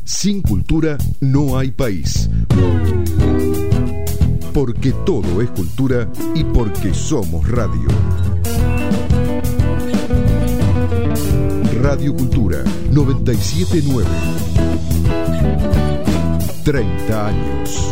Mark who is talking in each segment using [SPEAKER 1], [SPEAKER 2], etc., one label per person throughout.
[SPEAKER 1] Sin cultura no hay país. Porque todo es cultura y porque somos radio. Radio Cultura 97.9. 30 años.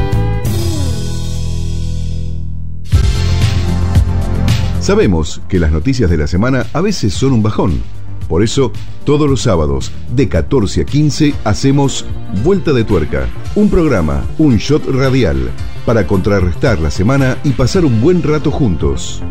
[SPEAKER 1] Sabemos que las noticias de la semana a veces son un bajón. Por eso, todos los sábados, de 14 a 15, hacemos Vuelta de Tuerca. Un programa, un shot radial, para contrarrestar la semana y pasar un buen rato juntos.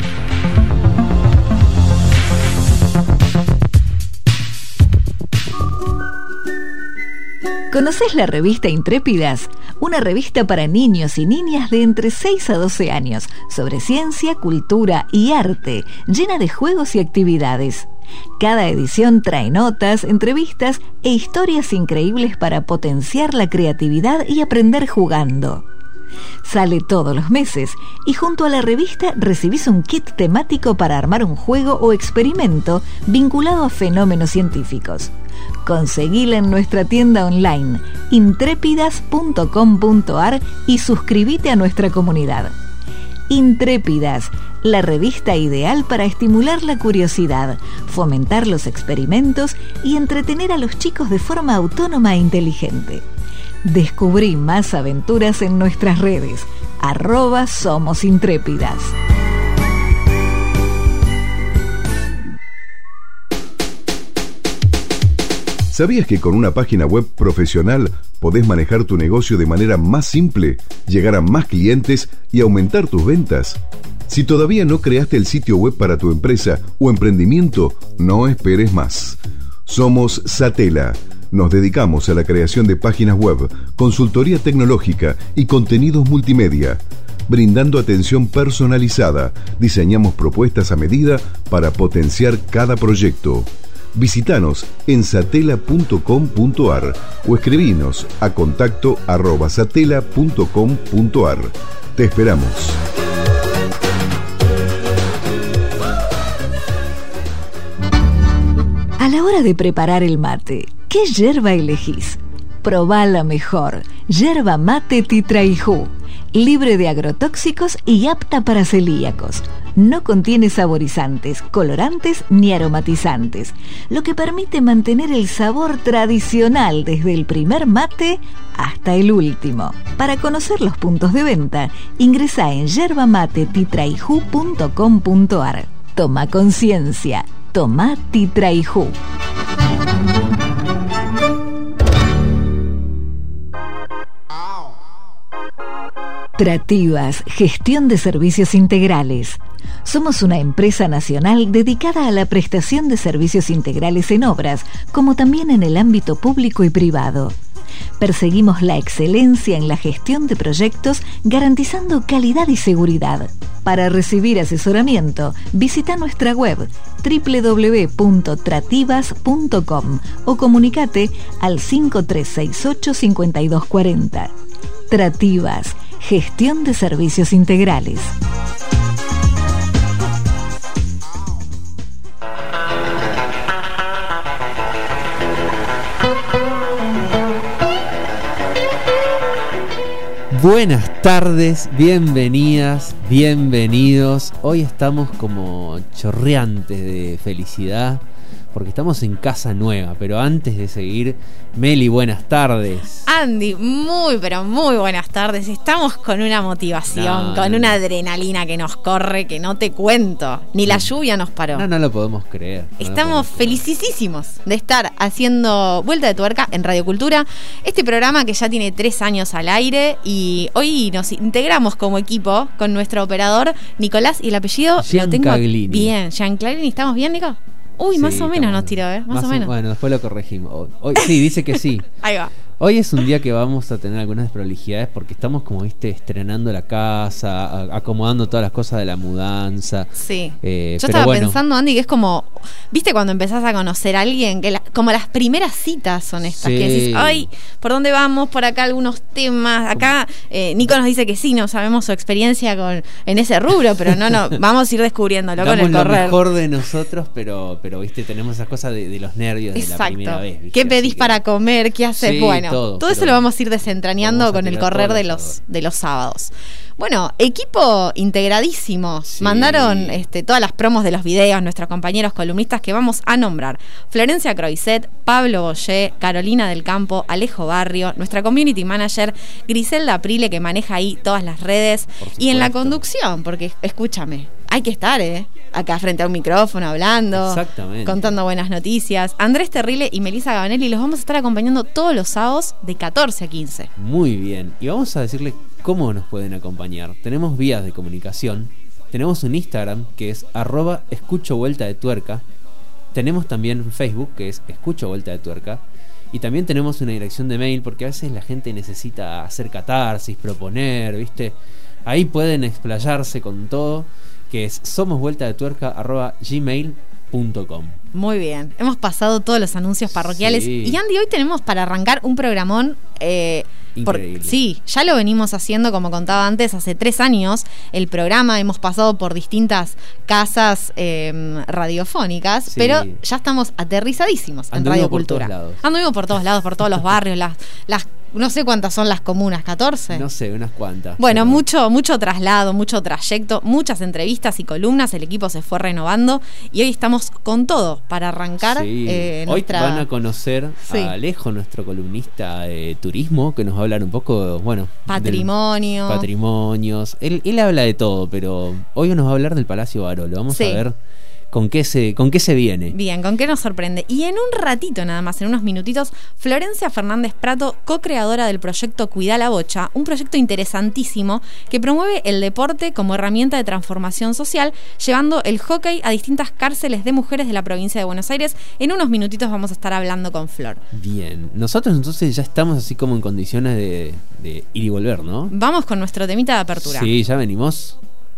[SPEAKER 2] ¿Conocés la revista Intrépidas? Una revista para niños y niñas de entre 6 a 12 años, sobre ciencia, cultura y arte, llena de juegos y actividades. Cada edición trae notas, entrevistas e historias increíbles para potenciar la creatividad y aprender jugando. Sale todos los meses y junto a la revista recibís un kit temático para armar un juego o experimento vinculado a fenómenos científicos. Conseguila en nuestra tienda online intrépidas.com.ar y suscríbete a nuestra comunidad. Intrépidas, la revista ideal para estimular la curiosidad, fomentar los experimentos y entretener a los chicos de forma autónoma e inteligente. Descubrí más aventuras en nuestras redes, @somosintrépidas.
[SPEAKER 1] ¿Sabías que con una página web profesional podés manejar tu negocio de manera más simple, llegar a más clientes y aumentar tus ventas? Si todavía no creaste el sitio web para tu empresa o emprendimiento, no esperes más. Somos Satela. Nos dedicamos a la creación de páginas web, consultoría tecnológica y contenidos multimedia. Brindando atención personalizada, diseñamos propuestas a medida para potenciar cada proyecto. Visítanos en satela.com.ar o escribinos a contacto@satela.com.ar. Te esperamos.
[SPEAKER 2] A la hora de preparar el mate, ¿qué yerba elegís? Probá la mejor, yerba mate Titraijú, libre de agrotóxicos y apta para celíacos. No contiene saborizantes, colorantes ni aromatizantes, lo que permite mantener el sabor tradicional desde el primer mate hasta el último. Para conocer los puntos de venta, ingresá en yerbamate.titraijú.com.ar. Toma conciencia, toma Titraijú. Trativas, gestión de servicios integrales. Somos una empresa nacional dedicada a la prestación de servicios integrales en obras, como también en el ámbito público y privado. Perseguimos la excelencia en la gestión de proyectos, garantizando calidad y seguridad. Para recibir asesoramiento, visita nuestra web www.trativas.com o comunicate al 5368-5240. Trativas, gestión de servicios integrales.
[SPEAKER 3] Buenas tardes, bienvenidas, bienvenidos. Hoy estamos como chorreantes de felicidad porque estamos en casa nueva, pero antes de seguir, Meli, buenas tardes.
[SPEAKER 4] Andy, muy pero muy buenas tardes. Estamos con una motivación, con una adrenalina que nos corre, que no te cuento. Ni la lluvia nos paró.
[SPEAKER 3] No lo podemos creer.
[SPEAKER 4] Estamos felicísimos de estar haciendo Vuelta de Tuerca en Radio Cultura. Este programa que ya tiene 3 años al aire y hoy nos integramos como equipo con nuestro operador Nicolás y el apellido
[SPEAKER 3] Gian
[SPEAKER 4] lo tengo
[SPEAKER 3] Caglini.
[SPEAKER 4] bien. Gian Caglini, ¿estamos bien, Nico? Uy, sí, más o menos nos tiró, Más o menos.
[SPEAKER 3] Bueno, después lo corregimos. Hoy sí, dice que sí.
[SPEAKER 4] Ahí va.
[SPEAKER 3] Hoy es un día que vamos a tener algunas desprolijidades porque estamos como, estrenando la casa, acomodando todas las cosas de la mudanza.
[SPEAKER 4] Sí. Yo estaba pensando, Andy, que es como, ¿viste cuando empezás a conocer a alguien? Que como las primeras citas son estas, que decís, ay, ¿por dónde vamos? Por acá algunos temas. Acá Nico nos dice que sí, no sabemos su experiencia en ese rubro, pero no, vamos a ir descubriéndolo con el correr.
[SPEAKER 3] Lo mejor de nosotros, pero viste, tenemos esas cosas de los nervios.
[SPEAKER 4] Exacto.
[SPEAKER 3] De la primera vez. ¿Viste?
[SPEAKER 4] ¿Qué pedís para comer? ¿Qué haces?
[SPEAKER 3] Sí,
[SPEAKER 4] bueno, todo eso lo vamos a ir desentrañando con el correr de los sábados. Bueno, equipo integradísimo. Sí. Mandaron todas las promos de los videos nuestros compañeros columnistas que vamos a nombrar. Florencia Croiset, Pablo Boyé, Carolina del Campo, Alejo Barrio, nuestra community manager Griselda Aprile, que maneja ahí todas las redes. Y en la conducción, porque escúchame, hay que estar, acá frente a un micrófono hablando, contando buenas noticias. Andrés Terrile y Melissa Gabanelli los vamos a estar acompañando todos los sábados de 14 a 15.
[SPEAKER 3] Muy bien, y vamos a decirle cómo nos pueden acompañar. Tenemos vías de comunicación, tenemos un Instagram que es @escuchovueltadetuerca, tenemos también Facebook que es Escucho Vuelta de Tuerca, y también tenemos una dirección de mail porque a veces la gente necesita hacer catarsis, proponer, ¿viste? Ahí pueden explayarse con todo, que es somosvueltadetuerca@gmail.com.
[SPEAKER 4] Muy bien, hemos pasado todos los anuncios parroquiales. Sí. Y Andy, hoy tenemos para arrancar un programón
[SPEAKER 3] increíble.
[SPEAKER 4] Sí, ya lo venimos haciendo, como contaba antes, hace 3 años. El programa, hemos pasado por distintas casas radiofónicas, pero ya estamos aterrizadísimos en Radio Cultura. Anduvimos por todos lados, por todos los barrios, las no sé cuántas son las comunas, 14.
[SPEAKER 3] No sé, unas cuantas.
[SPEAKER 4] Bueno, mucho traslado, mucho trayecto, muchas entrevistas y columnas. El equipo se fue renovando y hoy estamos con todo para arrancar.
[SPEAKER 3] Hoy van a conocer a Alejo, nuestro columnista de turismo, que nos va a hablar un poco, patrimonios. Él habla de todo, pero hoy nos va a hablar del Palacio Barolo. Vamos a ver ¿Con qué se viene?
[SPEAKER 4] Bien, ¿con qué nos sorprende? Y en un ratito nada más, en unos minutitos, Florencia Fernández Prato, co-creadora del proyecto Cuidá la Bocha, un proyecto interesantísimo que promueve el deporte como herramienta de transformación social, llevando el hockey a distintas cárceles de mujeres de la provincia de Buenos Aires. En unos minutitos vamos a estar hablando con Flor.
[SPEAKER 3] Bien, nosotros entonces ya estamos así como en condiciones de ir y volver, ¿no?
[SPEAKER 4] Vamos con nuestro temita de apertura.
[SPEAKER 3] Sí, ya venimos.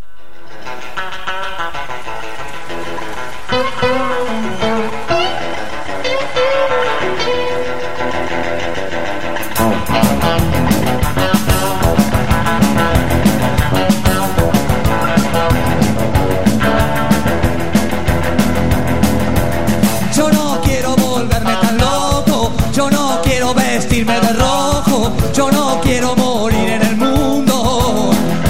[SPEAKER 5] Yo no quiero volverme tan loco, yo no quiero vestirme de rojo, yo no quiero morir en el mundo.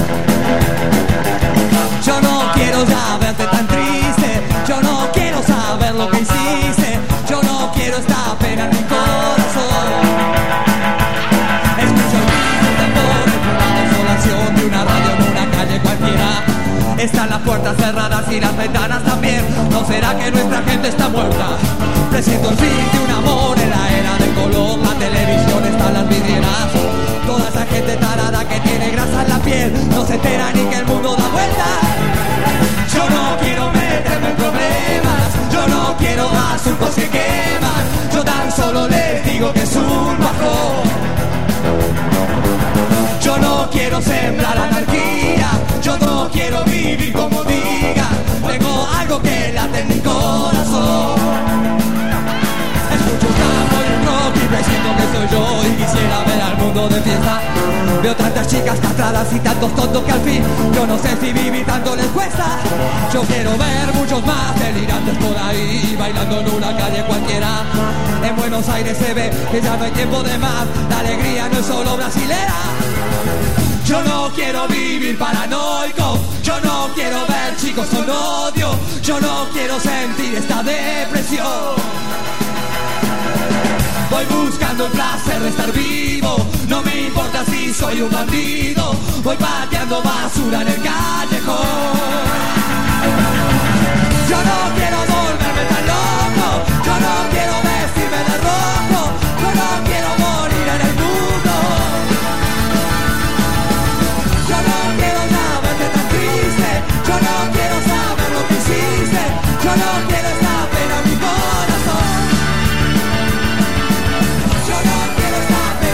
[SPEAKER 5] Yo no quiero ya verte tan triste, yo no quiero saber lo que hiciste, yo no quiero esta pena en mi corazón. Escucho el ruido de tambores por la desolación de una radio en una calle cualquiera. Están las puertas cerradas y las ventanas también. ¿No será que nuestra gente está muerta? Presiento el fin de un amor en la era del color. La televisión está en las vidrieras. Toda esa gente tarada que tiene grasa en la piel no se entera ni que el mundo da vuelta. Yo no quiero meterme en problemas, yo no quiero asuntos que queman. Yo tan solo les digo que es un bajón. Yo no quiero sembrar anarquía, yo no quiero vivir como diga. Tengo algo que late en mi corazón. Escucho tanto el rock y presiento que soy yo y quisiera ver al mundo de fiesta. Veo tantas chicas castradas y tantos tontos que al fin yo no sé si vivir tanto les cuesta. Yo quiero ver muchos más delirantes por ahí bailando en una calle cualquiera. En Buenos Aires se ve que ya no hay tiempo de más. La alegría no es solo brasilera. Yo no quiero vivir paranoico, yo no quiero ver chicos con odio, yo no quiero sentir esta depresión. Voy buscando el placer de estar vivo, no me importa si soy un bandido. Voy pateando basura en el callejón. Yo no quiero volverme tan loco, yo no quiero vestirme de rojo, yo no quiero morir en el mundo. Yo no quiero ya verte tan triste, yo no quiero saber lo que hiciste, yo no quiero esta pena en mi corazón. Yo no quiero esta pena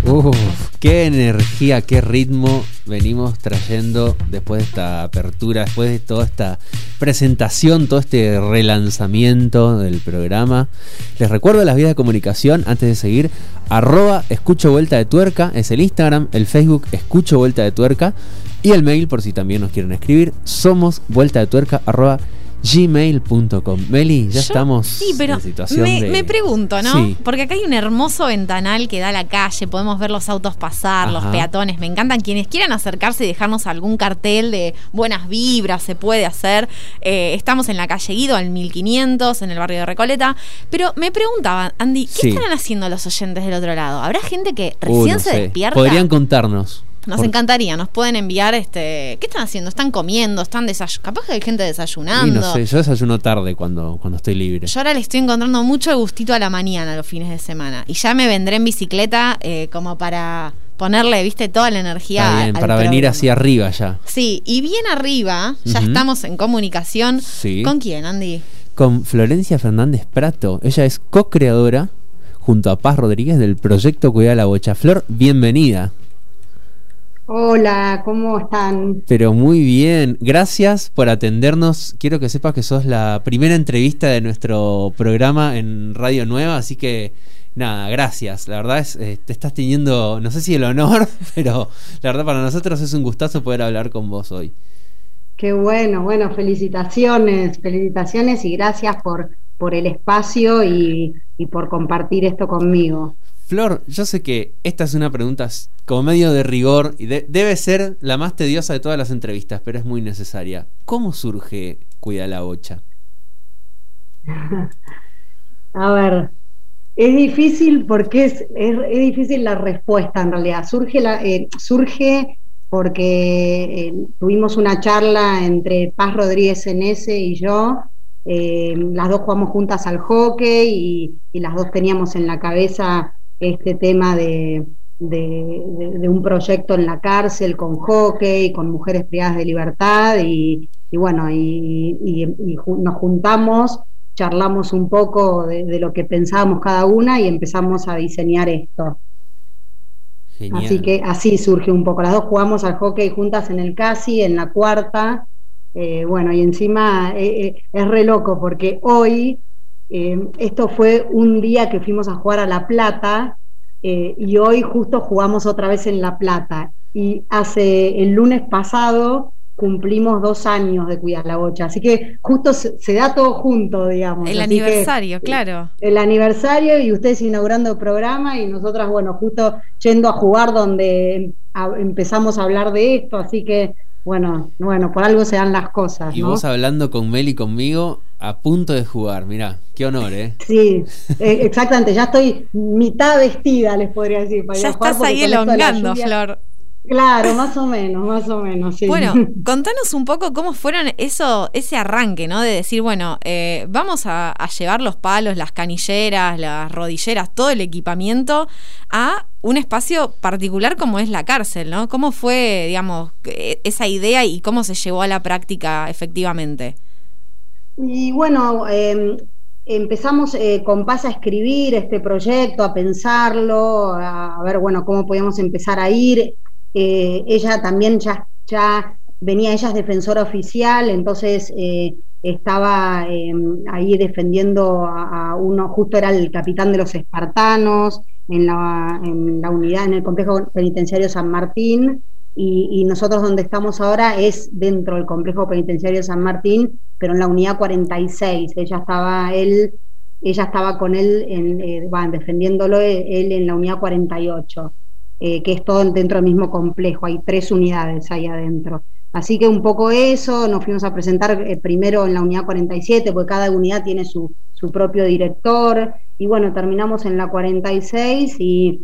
[SPEAKER 3] Qué energía, qué ritmo venimos trayendo después de esta apertura, después de toda esta presentación, todo este relanzamiento del programa. Les recuerdo las vías de comunicación antes de seguir. @escucho vuelta de tuerca es el Instagram, el Facebook escucho vuelta de tuerca y el mail por si también nos quieren escribir, somos vuelta de tuerca @gmail.com. Meli, ya estamos
[SPEAKER 4] sí, pero
[SPEAKER 3] en situación
[SPEAKER 4] me pregunto, ¿no?
[SPEAKER 3] Sí.
[SPEAKER 4] Porque acá hay un hermoso ventanal que da a la calle, podemos ver los autos pasar, los peatones, me encantan. Quienes quieran acercarse y dejarnos algún cartel de buenas vibras, se puede hacer. Estamos en la calle Guido, al 1500, en el barrio de Recoleta. Pero me preguntaba, Andy, ¿qué estarán haciendo los oyentes del otro lado? ¿Habrá gente que recién
[SPEAKER 3] no
[SPEAKER 4] se
[SPEAKER 3] sé.
[SPEAKER 4] despierta?
[SPEAKER 3] Podrían contarnos.
[SPEAKER 4] Nos encantaría, nos pueden enviar ¿qué están haciendo? ¿Están comiendo? ¿Están desayunando? Capaz que hay gente desayunando.
[SPEAKER 3] Y no sé, yo desayuno tarde cuando estoy libre.
[SPEAKER 4] Yo ahora le estoy encontrando mucho el gustito a la mañana los fines de semana. Y ya me vendré en bicicleta como para ponerle, viste, toda la energía
[SPEAKER 3] Está bien,
[SPEAKER 4] al
[SPEAKER 3] para
[SPEAKER 4] programa.
[SPEAKER 3] venir hacia arriba ya.
[SPEAKER 4] Sí, y bien arriba, ya estamos en comunicación.
[SPEAKER 3] Sí.
[SPEAKER 4] ¿Con quién, Andy?
[SPEAKER 3] Con Florencia Fernández Prato. Ella es co-creadora junto a Paz Rodríguez del proyecto Cuida la Bocha. Flor, bienvenida.
[SPEAKER 6] Hola, ¿cómo están?
[SPEAKER 3] Pero muy bien, gracias por atendernos. Quiero que sepas que sos la primera entrevista de nuestro programa en Radio Nueva, así que nada, gracias. La verdad es, te estás teniendo, no sé si el honor, pero la verdad para nosotros es un gustazo poder hablar con vos hoy.
[SPEAKER 6] Qué bueno, felicitaciones y gracias por el espacio y por compartir esto conmigo.
[SPEAKER 3] Flor, yo sé que esta es una pregunta como medio de rigor y debe ser la más tediosa de todas las entrevistas, pero es muy necesaria. ¿Cómo surge Cuida la Bocha?
[SPEAKER 6] A ver, es difícil porque es difícil la respuesta en realidad. Surge porque tuvimos una charla entre Paz Rodríguez Enese y yo. Las dos jugamos juntas al hockey y las dos teníamos en la cabeza este tema de un proyecto en la cárcel con hockey, con mujeres privadas de libertad y nos juntamos, charlamos un poco de lo que pensábamos cada una y empezamos a diseñar esto.
[SPEAKER 3] Genial.
[SPEAKER 6] Así que así surge un poco. Las dos jugamos al hockey juntas en el CASI, en la cuarta. Y encima es re loco porque hoy esto fue un día que fuimos a jugar a La Plata y hoy justo jugamos otra vez en La Plata y el lunes pasado cumplimos 2 años de Cuidar la Bocha, así que justo se da todo junto, digamos.
[SPEAKER 4] El
[SPEAKER 6] así
[SPEAKER 4] aniversario, claro.
[SPEAKER 6] El aniversario y ustedes inaugurando el programa y nosotras, justo yendo a jugar donde empezamos a hablar de esto, así que bueno, por algo se dan las cosas,
[SPEAKER 3] Y
[SPEAKER 6] ¿no?
[SPEAKER 3] vos hablando con Meli conmigo a punto de jugar, mirá, qué honor,
[SPEAKER 6] Sí, exactamente, ya estoy mitad vestida, les podría decir. Para
[SPEAKER 4] ya
[SPEAKER 6] ir a jugar,
[SPEAKER 4] estás ahí
[SPEAKER 6] con esto de la
[SPEAKER 4] elongando,
[SPEAKER 6] lluvia,
[SPEAKER 4] Flor.
[SPEAKER 6] Claro, más o menos, sí.
[SPEAKER 4] Bueno, contanos un poco cómo fueron ese arranque, ¿no? De decir, vamos a llevar los palos, las canilleras, las rodilleras, todo el equipamiento a un espacio particular como es la cárcel, ¿no? ¿Cómo fue, digamos, esa idea y cómo se llevó a la práctica efectivamente?
[SPEAKER 6] Y empezamos con Paz a escribir este proyecto, a pensarlo, a ver, cómo podíamos empezar a ir. Ella también ya venía, ella es defensora oficial, entonces estaba ahí defendiendo a uno, justo era el capitán de los espartanos en la unidad, en el complejo penitenciario San Martín, y nosotros donde estamos ahora es dentro del complejo penitenciario San Martín, pero en la unidad 46. Ella estaba con él defendiéndolo, él en la unidad 48. Que es todo dentro del mismo complejo, hay 3 unidades ahí adentro. Así que un poco eso, nos fuimos a presentar primero en la unidad 47, porque cada unidad tiene su propio director, y terminamos en la 46, y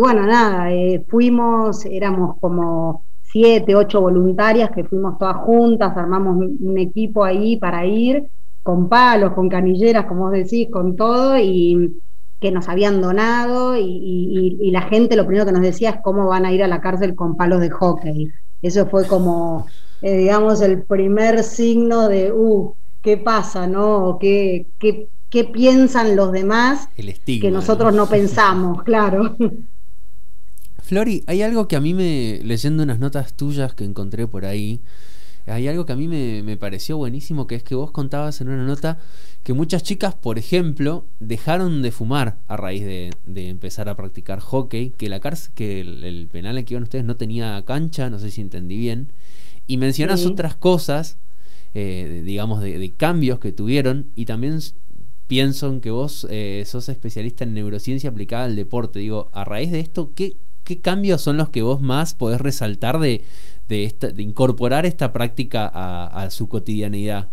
[SPEAKER 6] fuimos, éramos como 7, 8 voluntarias que fuimos todas juntas, armamos un equipo ahí para ir, con palos, con canilleras, como vos decís, con todo, y que nos habían donado y la gente lo primero que nos decía es cómo van a ir a la cárcel con palos de hockey. Eso fue como, digamos, el primer signo de, ¿qué pasa, no? ¿Qué piensan los demás?
[SPEAKER 3] El estigma,
[SPEAKER 6] que nosotros no pensamos, claro.
[SPEAKER 3] Flori, hay algo que a mí leyendo unas notas tuyas que encontré por ahí, hay algo que a mí me pareció buenísimo, que es que vos contabas en una nota que muchas chicas, por ejemplo, dejaron de fumar a raíz de empezar a practicar hockey, que la cárcel, que el penal en que iban ustedes no tenía cancha, no sé si entendí bien, y mencionas otras cosas, digamos, de cambios que tuvieron, y también pienso en que vos sos especialista en neurociencia aplicada al deporte. Digo, a raíz de esto, ¿qué cambios son los que vos más podés resaltar de incorporar esta práctica a su cotidianidad?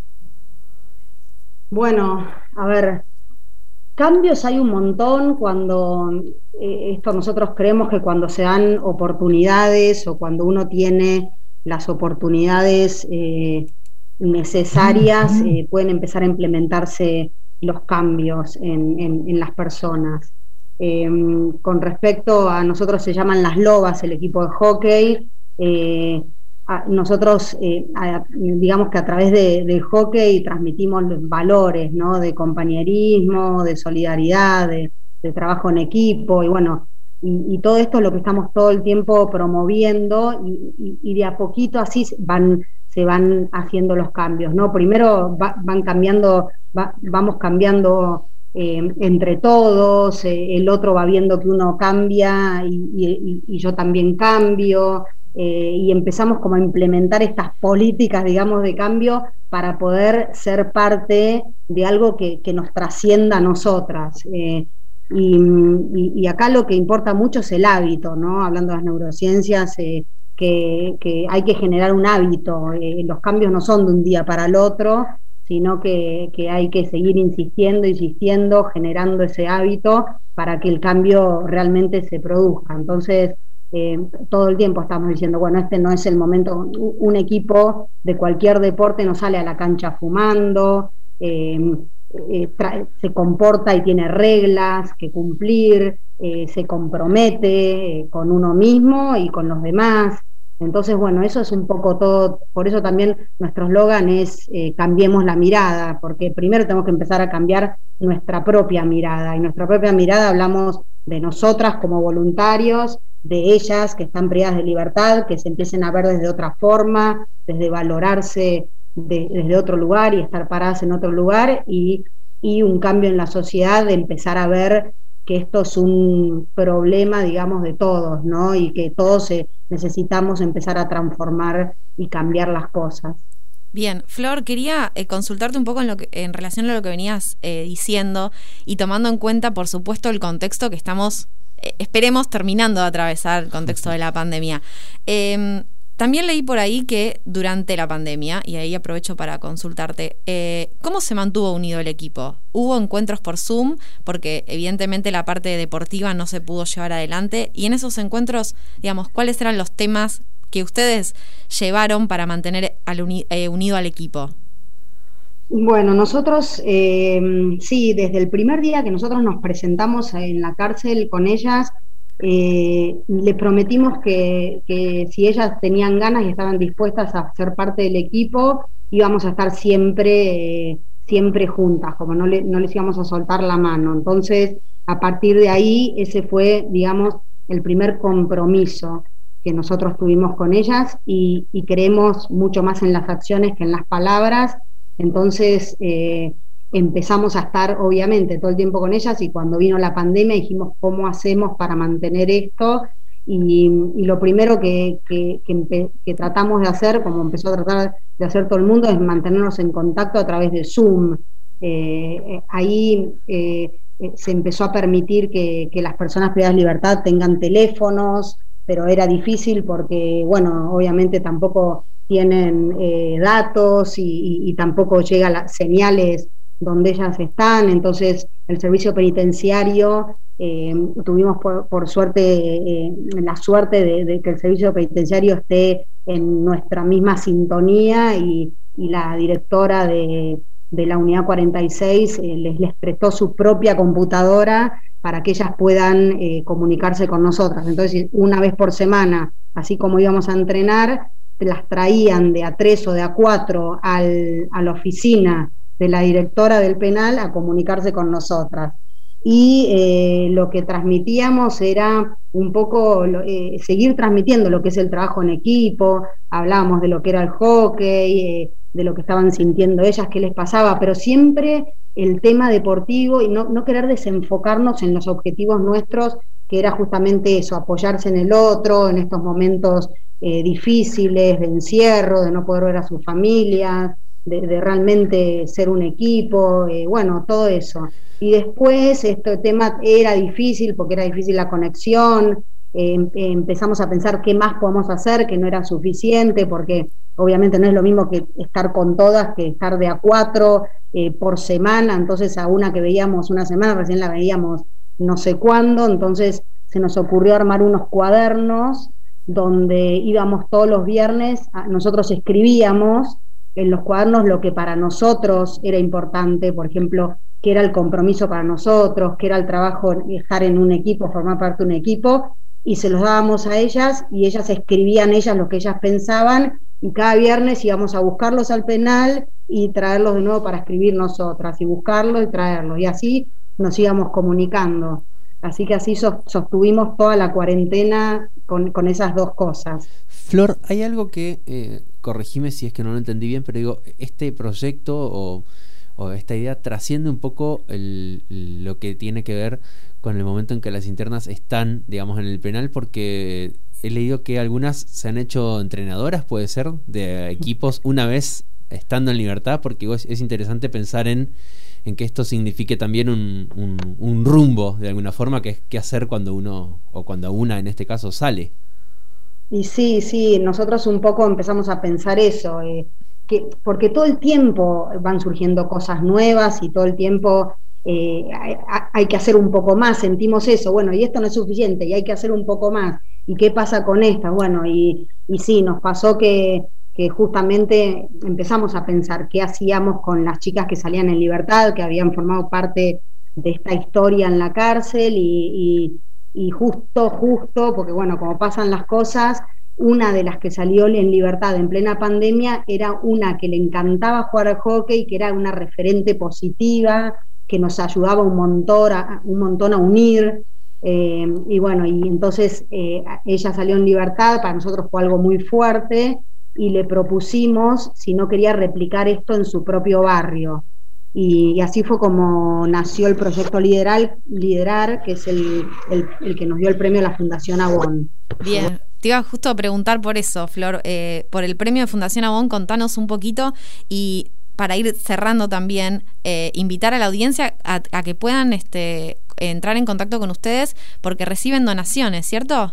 [SPEAKER 6] Bueno, a ver, cambios hay un montón cuando esto nosotros creemos que cuando se dan oportunidades o cuando uno tiene las oportunidades necesarias, pueden empezar a implementarse los cambios en las personas. Con respecto a nosotros se llaman las Lobas, el equipo de hockey. Nosotros, digamos que a través del hockey transmitimos los valores, ¿no? De compañerismo, de solidaridad, de trabajo en equipo, y bueno, y todo esto es lo que estamos todo el tiempo promoviendo, y de a poquito así se van haciendo los cambios, ¿no? Primero vamos cambiando entre todos, el otro va viendo que uno cambia y yo también cambio. Y empezamos como a implementar estas políticas, digamos, de cambio para poder ser parte de algo que nos trascienda a nosotras. Y acá lo que importa mucho es el hábito, ¿no? Hablando de las neurociencias, que hay que generar un hábito. Los cambios no son de un día para el otro, sino que hay que seguir insistiendo, generando ese hábito para que el cambio realmente se produzca. Entonces, todo el tiempo estamos diciendo, bueno, este no es el momento. Un equipo de cualquier deporte no sale a la cancha fumando, se comporta y tiene reglas que cumplir, se compromete con uno mismo y con los demás. Entonces, bueno, eso es un poco todo. Por eso también nuestro eslogan es cambiemos la mirada, porque primero tenemos que empezar a cambiar nuestra propia mirada, y nuestra propia mirada hablamos de nosotras como voluntarios, de ellas que están privadas de libertad, que se empiecen a ver desde otra forma, desde valorarse desde otro lugar y estar paradas en otro lugar, y un cambio en la sociedad, de empezar a ver que esto es un problema, digamos, de todos, ¿no? Y que todos necesitamos empezar a transformar y cambiar las cosas.
[SPEAKER 4] Bien, Flor, quería consultarte un poco en relación a lo que venías diciendo, y tomando en cuenta, por supuesto, el contexto que estamos, esperemos, terminando de atravesar, el contexto de la pandemia. También leí por ahí que durante la pandemia, y ahí aprovecho para consultarte, ¿cómo se mantuvo unido el equipo? ¿Hubo encuentros por Zoom? Porque evidentemente la parte deportiva no se pudo llevar adelante, y en esos encuentros, digamos, ¿cuáles eran los temas que ustedes llevaron para mantener unido al equipo?
[SPEAKER 6] Bueno, nosotros, sí, desde el primer día que nosotros nos presentamos en la cárcel con ellas, le prometimos que si ellas tenían ganas y estaban dispuestas a ser parte del equipo, íbamos a estar siempre juntas, como no les íbamos a soltar la mano. Entonces, a partir de ahí, ese fue, digamos, el primer compromiso que nosotros tuvimos con ellas, y creemos mucho más en las acciones que en las palabras. Entonces, empezamos a estar obviamente todo el tiempo con ellas, y cuando vino la pandemia dijimos, ¿cómo hacemos para mantener esto? Y lo primero que tratamos de hacer, como empezó a tratar de hacer todo el mundo, es mantenernos en contacto a través de Zoom. Ahí se empezó a permitir que las personas privadas de libertad tengan teléfonos, pero era difícil porque, bueno, obviamente tampoco tienen datos y tampoco llegan las señales donde ellas están. Entonces el servicio penitenciario, tuvimos por suerte la suerte de que el servicio penitenciario esté en nuestra misma sintonía, y la directora de la unidad 46 les prestó su propia computadora para que ellas puedan comunicarse con nosotras. Entonces, una vez por semana, así como íbamos a entrenar, las traían de A3 o de A4 a la oficina de la directora del penal a comunicarse con nosotras. y lo que transmitíamos era un poco seguir transmitiendo lo que es el trabajo en equipo, hablábamos de lo que era el hockey, de lo que estaban sintiendo ellas, qué les pasaba, pero siempre el tema deportivo y no querer desenfocarnos en los objetivos nuestros, que era justamente eso, apoyarse en el otro, en estos momentos difíciles, de encierro, de no poder ver a sus familias, de realmente ser un equipo, bueno, todo eso. Y después este tema era difícil, porque era difícil la conexión, empezamos a pensar qué más podemos hacer, que no era suficiente, porque obviamente no es lo mismo que estar con todas, que estar de a 4 por semana, entonces a una que veíamos una semana, recién la veíamos no sé cuándo, entonces se nos ocurrió armar unos cuadernos donde íbamos todos los viernes, nosotros escribíamos en los cuadernos lo que para nosotros era importante, por ejemplo, qué era el compromiso para nosotros, qué era el trabajo, estar en un equipo, formar parte de un equipo, y se los dábamos a ellas, y ellas escribían lo que ellas pensaban, y cada viernes íbamos a buscarlos al penal y traerlos de nuevo para escribir nosotras, y buscarlos y traerlos, y así nos íbamos comunicando. Así que así sostuvimos toda la cuarentena con esas dos cosas.
[SPEAKER 3] Flor, hay algo que, corregime si es que no lo entendí bien, pero digo, este proyecto o esta idea trasciende un poco lo que tiene que ver con el momento en que las internas están, digamos, en el penal, porque he leído que algunas se han hecho entrenadoras, puede ser, de equipos una vez estando en libertad, porque es interesante pensar en que esto signifique también un rumbo, de alguna forma, que es qué hacer cuando uno, o cuando una en este caso, sale.
[SPEAKER 6] Y sí, nosotros un poco empezamos a pensar eso, porque todo el tiempo van surgiendo cosas nuevas y todo el tiempo hay que hacer un poco más, sentimos eso, bueno, y esto no es suficiente y hay que hacer un poco más, ¿y qué pasa con esta? Bueno, y sí, nos pasó que justamente empezamos a pensar qué hacíamos con las chicas que salían en libertad, que habían formado parte de esta historia en la cárcel, y justo, porque bueno, como pasan las cosas, una de las que salió en libertad en plena pandemia era una que le encantaba jugar al hockey, que era una referente positiva, que nos ayudaba un montón a unir, y bueno, y entonces ella salió en libertad, para nosotros fue algo muy fuerte, y le propusimos si no quería replicar esto en su propio barrio. Y así fue como nació el proyecto Liderar, que es el que nos dio el premio a la Fundación Avon.
[SPEAKER 4] Bien, te iba justo a preguntar por eso, Flor, por el premio de Fundación Avon, contanos un poquito, y para ir cerrando también, invitar a la audiencia a que puedan entrar en contacto con ustedes, porque reciben donaciones, ¿cierto?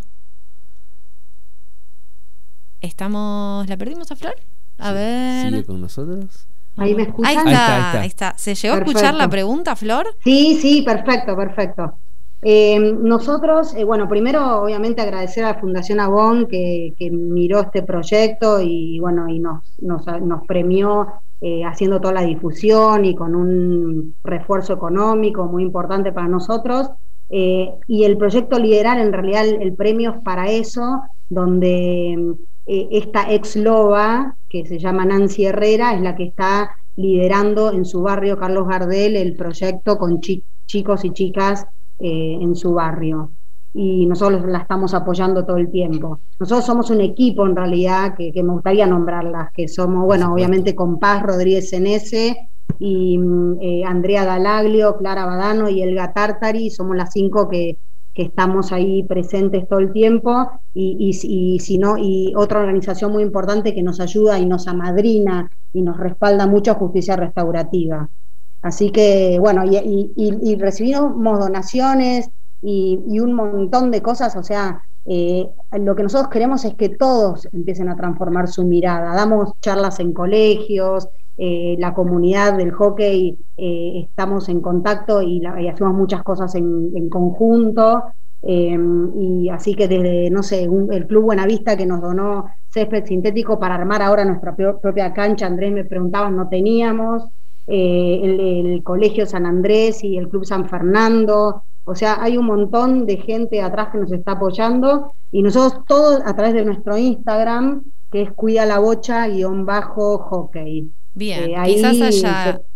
[SPEAKER 4] ¿La perdimos a Flor? A ver.
[SPEAKER 3] ¿Sigue con nosotros?
[SPEAKER 6] ¿Ahí me escuchan?
[SPEAKER 4] Ahí está. ¿Se llegó a escuchar la pregunta, Flor?
[SPEAKER 6] Sí, perfecto. Nosotros, bueno, primero obviamente agradecer a la Fundación Avon que miró este proyecto y bueno, y nos premió haciendo toda la difusión y con un refuerzo económico muy importante para nosotros. Y el proyecto Liderar, en realidad el premio es para eso, donde esta ex loba, que se llama Nancy Herrera, es la que está liderando en su barrio, Carlos Gardel, el proyecto con chicos y chicas en su barrio. Y nosotros la estamos apoyando todo el tiempo. Nosotros somos un equipo, en realidad, que me gustaría nombrarlas, que somos, bueno, obviamente con Paz Rodríguez Senese y Andrea Dalaglio, Clara Badano y Elga Tartari, somos las 5 que estamos ahí presentes todo el tiempo, y otra organización muy importante que nos ayuda y nos amadrina y nos respalda mucho, Justicia Restaurativa. Así que, bueno, y recibimos donaciones y un montón de cosas, o sea, lo que nosotros queremos es que todos empiecen a transformar su mirada. Damos charlas en colegios, la comunidad del hockey, estamos en contacto y hacemos muchas cosas en conjunto, y así que desde, no sé, el Club Buenavista, que nos donó césped sintético para armar ahora nuestra propia cancha, Andrés me preguntaba, no teníamos, el Colegio San Andrés y el Club San Fernando, o sea, hay un montón de gente atrás que nos está apoyando, y nosotros todos a través de nuestro Instagram, que es cuidalabocha_hockey.
[SPEAKER 4] Bien,
[SPEAKER 6] ahí
[SPEAKER 4] quizás haya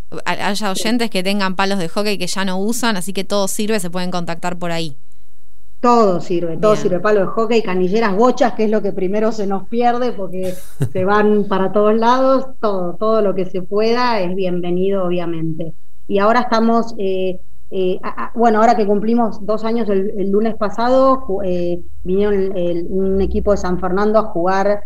[SPEAKER 4] haya oyentes que tengan palos de hockey que ya no usan, así que todo sirve, se pueden contactar por ahí.
[SPEAKER 6] Todo sirve, palo de hockey, canilleras, bochas, que es lo que primero se nos pierde porque se van para todos lados, todo lo que se pueda es bienvenido, obviamente. Y ahora estamos, ahora que cumplimos 2 años, el lunes pasado, vinieron un equipo de San Fernando a jugar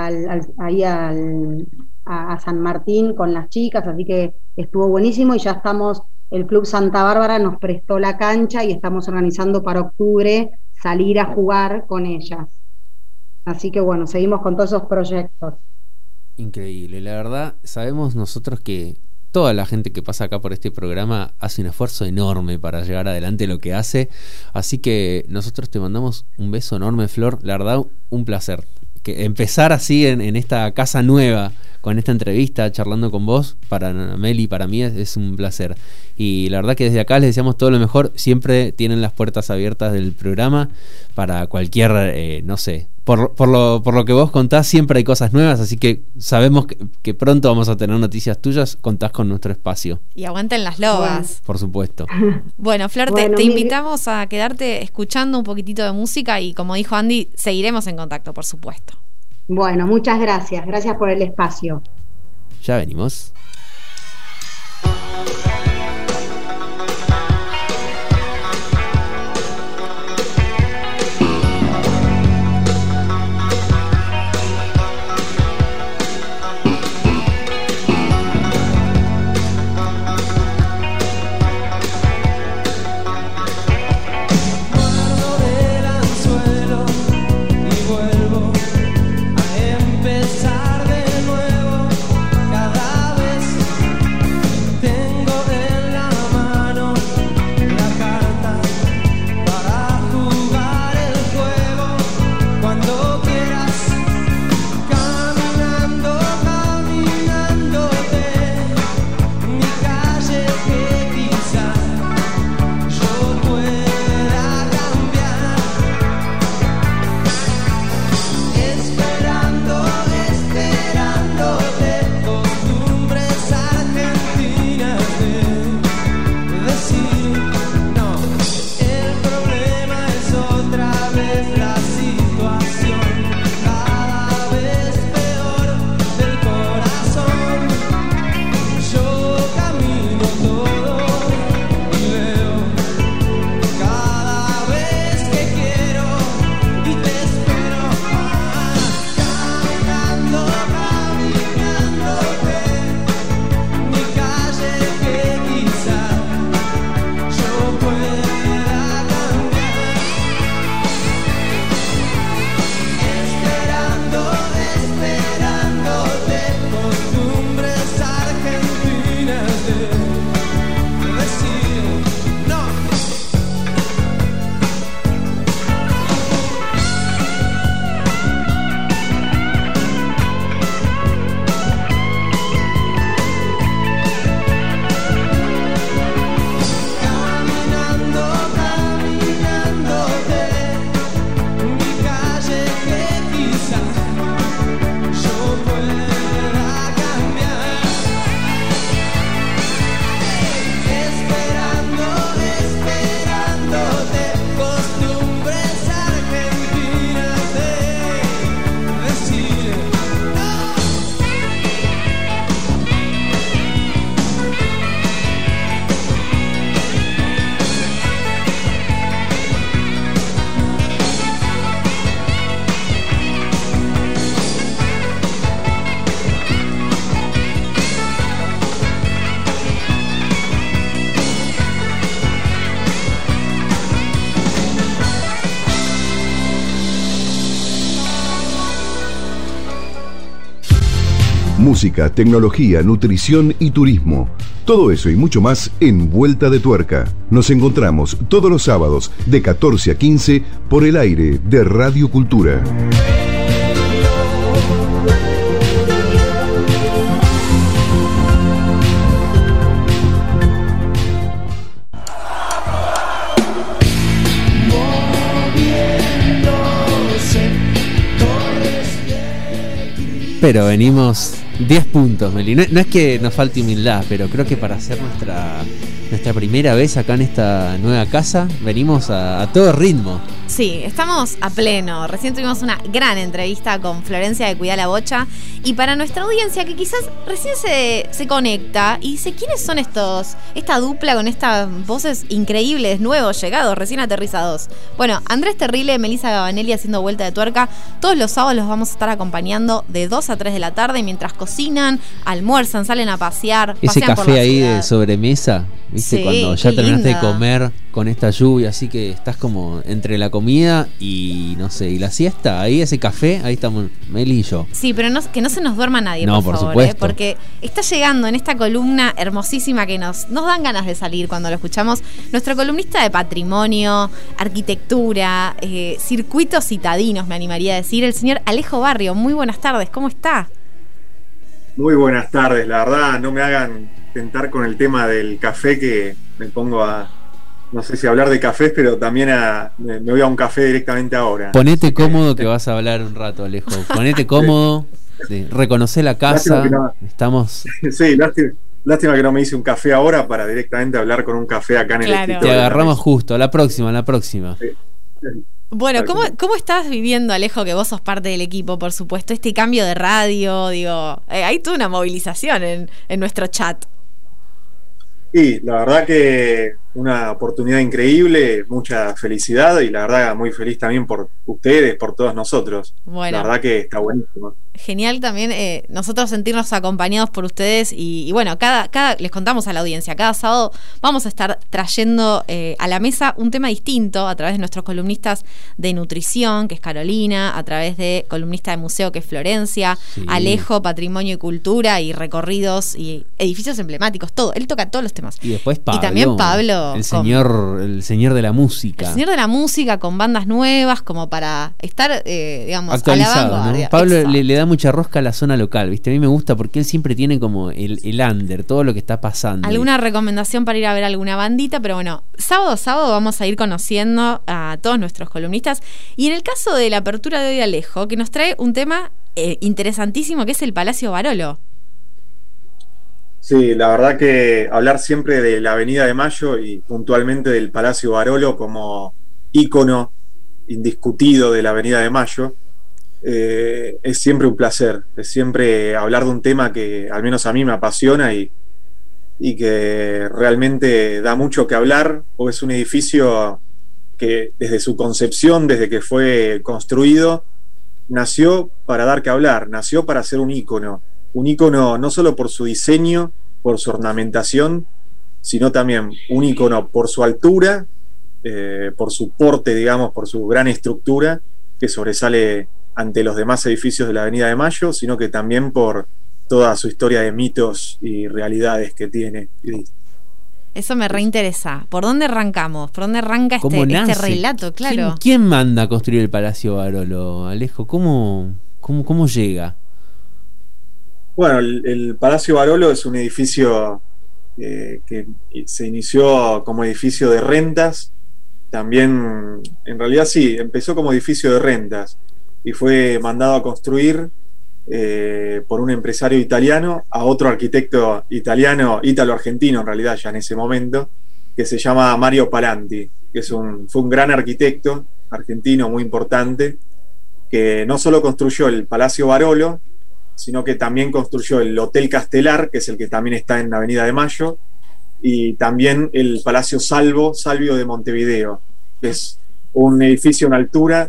[SPEAKER 6] a San Martín con las chicas, así que estuvo buenísimo y ya estamos. El Club Santa Bárbara nos prestó la cancha y estamos organizando para octubre salir a jugar con ellas. Así que bueno, seguimos con todos esos proyectos.
[SPEAKER 3] Increíble, la verdad, sabemos nosotros que toda la gente que pasa acá por este programa hace un esfuerzo enorme para llevar adelante lo que hace, así que nosotros te mandamos un beso enorme, Flor, la verdad, un placer. Que empezar así en esta casa nueva, con esta entrevista, charlando con vos, para Meli y para mí es un placer. Y la verdad que desde acá les deseamos todo lo mejor. Siempre tienen las puertas abiertas del programa para cualquier, no sé, por lo que vos contás, siempre hay cosas nuevas, así que sabemos que pronto vamos a tener noticias tuyas. Contás con nuestro espacio.
[SPEAKER 4] Y aguanten las logas.
[SPEAKER 6] Bueno.
[SPEAKER 3] Por supuesto.
[SPEAKER 4] Bueno, Flor, te invitamos a quedarte escuchando un poquitito de música y, como dijo Andy, seguiremos en contacto, por supuesto.
[SPEAKER 6] Bueno, muchas gracias. Gracias por el espacio.
[SPEAKER 3] Ya venimos.
[SPEAKER 1] Música, tecnología, nutrición y turismo. Todo eso y mucho más en Vuelta de Tuerca. Nos encontramos todos los sábados de 14 a 15 por el aire de Radio Cultura.
[SPEAKER 3] Pero venimos 10 puntos, Meli. No es que nos falte humildad, pero creo que para hacer nuestra primera vez acá en esta nueva casa, venimos a todo ritmo.
[SPEAKER 4] Sí, estamos a pleno. Recién tuvimos una gran entrevista con Florencia de Cuidá la Bocha. Y para nuestra audiencia que quizás recién se conecta y dice, ¿quiénes son esta dupla con estas voces increíbles, nuevos, llegados, recién aterrizados? Bueno, Andrés Terrile, Melissa Gabanelli haciendo vuelta de tuerca. Todos los sábados los vamos a estar acompañando de 2 a 3 de la tarde mientras cocinan, almuerzan, salen a pasear.
[SPEAKER 3] Ese
[SPEAKER 4] pasean
[SPEAKER 3] café
[SPEAKER 4] por la
[SPEAKER 3] ahí
[SPEAKER 4] ciudad.
[SPEAKER 3] de sobremesa, ¿viste?
[SPEAKER 4] Sí,
[SPEAKER 3] Cuando ya
[SPEAKER 4] qué
[SPEAKER 3] terminaste
[SPEAKER 4] linda.
[SPEAKER 3] de comer con esta lluvia, así que estás como entre la comida y no sé, y la siesta, ahí ese café, ahí estamos Meli y yo.
[SPEAKER 4] Sí, pero que no se nos duerma nadie,
[SPEAKER 3] No,
[SPEAKER 4] por
[SPEAKER 3] por
[SPEAKER 4] favor,
[SPEAKER 3] supuesto.
[SPEAKER 4] porque está llegando en esta columna hermosísima que nos dan ganas de salir cuando lo escuchamos, nuestro columnista de patrimonio, arquitectura, circuitos citadinos, me animaría a decir, el señor Alejo Barrio. Muy buenas tardes, ¿cómo está?
[SPEAKER 7] Muy buenas tardes, la verdad no me hagan tentar con el tema del café, que me pongo no sé si hablar de cafés, pero también me voy a un café directamente ahora.
[SPEAKER 3] Ponete cómodo que vas a hablar un rato, Alejo. Ponete cómodo, reconocé la casa, estamos...
[SPEAKER 7] Sí, lástima que no me hice un café ahora para directamente hablar con un café acá en el escritorio.
[SPEAKER 3] Te agarramos justo, la próxima.
[SPEAKER 7] Sí.
[SPEAKER 4] Bueno, ¿cómo estás viviendo, Alejo, que vos sos parte del equipo, por supuesto, este cambio de radio? Digo, hay toda una movilización en nuestro chat.
[SPEAKER 7] Y la verdad que una oportunidad increíble, mucha felicidad y la verdad muy feliz también por ustedes, por todos nosotros.
[SPEAKER 4] Bueno,
[SPEAKER 7] la verdad que está buenísimo.
[SPEAKER 4] Genial también nosotros sentirnos acompañados por ustedes y bueno, les contamos a la audiencia, cada sábado vamos a estar trayendo a la mesa un tema distinto a través de nuestros columnistas de nutrición, que es Carolina, a través de columnista de museo, que es Florencia, sí. Alejo, patrimonio y cultura y recorridos y edificios emblemáticos, todo, él toca todos los temas.
[SPEAKER 3] Y después Pablo.
[SPEAKER 4] Y también Pablo.
[SPEAKER 3] El señor de la música.
[SPEAKER 4] El señor de la música con bandas nuevas como para estar, digamos,
[SPEAKER 3] actualizado,
[SPEAKER 4] a la vanguardia.
[SPEAKER 3] ¿no? Pablo le da mucha rosca a la zona local, ¿viste? A mí me gusta porque él siempre tiene como el under, todo lo que está pasando.
[SPEAKER 4] ¿Alguna recomendación para ir a ver alguna bandita? Pero bueno, sábado a sábado vamos a ir conociendo a todos nuestros columnistas. Y en el caso de la apertura de hoy, Alejo, que nos trae un tema interesantísimo que es el Palacio Barolo.
[SPEAKER 7] Sí, la verdad que hablar siempre de la Avenida de Mayo y puntualmente del Palacio Barolo como ícono indiscutido de la Avenida de Mayo, es siempre un placer, es siempre hablar de un tema que al menos a mí me apasiona y que realmente da mucho que hablar, o es un edificio que desde su concepción, desde que fue construido, nació para dar que hablar, nació para ser un ícono no solo por su diseño, por su ornamentación, sino también un ícono por su altura, por su porte, digamos, por su gran estructura, que sobresale ante los demás edificios de la Avenida de Mayo, sino que también por toda su historia de mitos y realidades que tiene.
[SPEAKER 4] Eso me reinteresa. ¿Por dónde arrancamos? ¿Por dónde arranca este relato? Claro.
[SPEAKER 3] ¿Quién manda a construir el Palacio Barolo, Alejo? ¿Cómo llega?
[SPEAKER 7] Bueno, el Palacio Barolo es un edificio que se inició como edificio de rentas. También, en realidad sí, empezó como edificio de rentas y fue mandado a construir por un empresario italiano a otro arquitecto italiano, ítalo-argentino en realidad ya en ese momento, que se llama Mario Palanti, que fue un gran arquitecto argentino muy importante, que no solo construyó el Palacio Barolo, sino que también construyó el Hotel Castelar, que es el que también está en la Avenida de Mayo, y también el Palacio Salvio de Montevideo, que es un edificio en altura,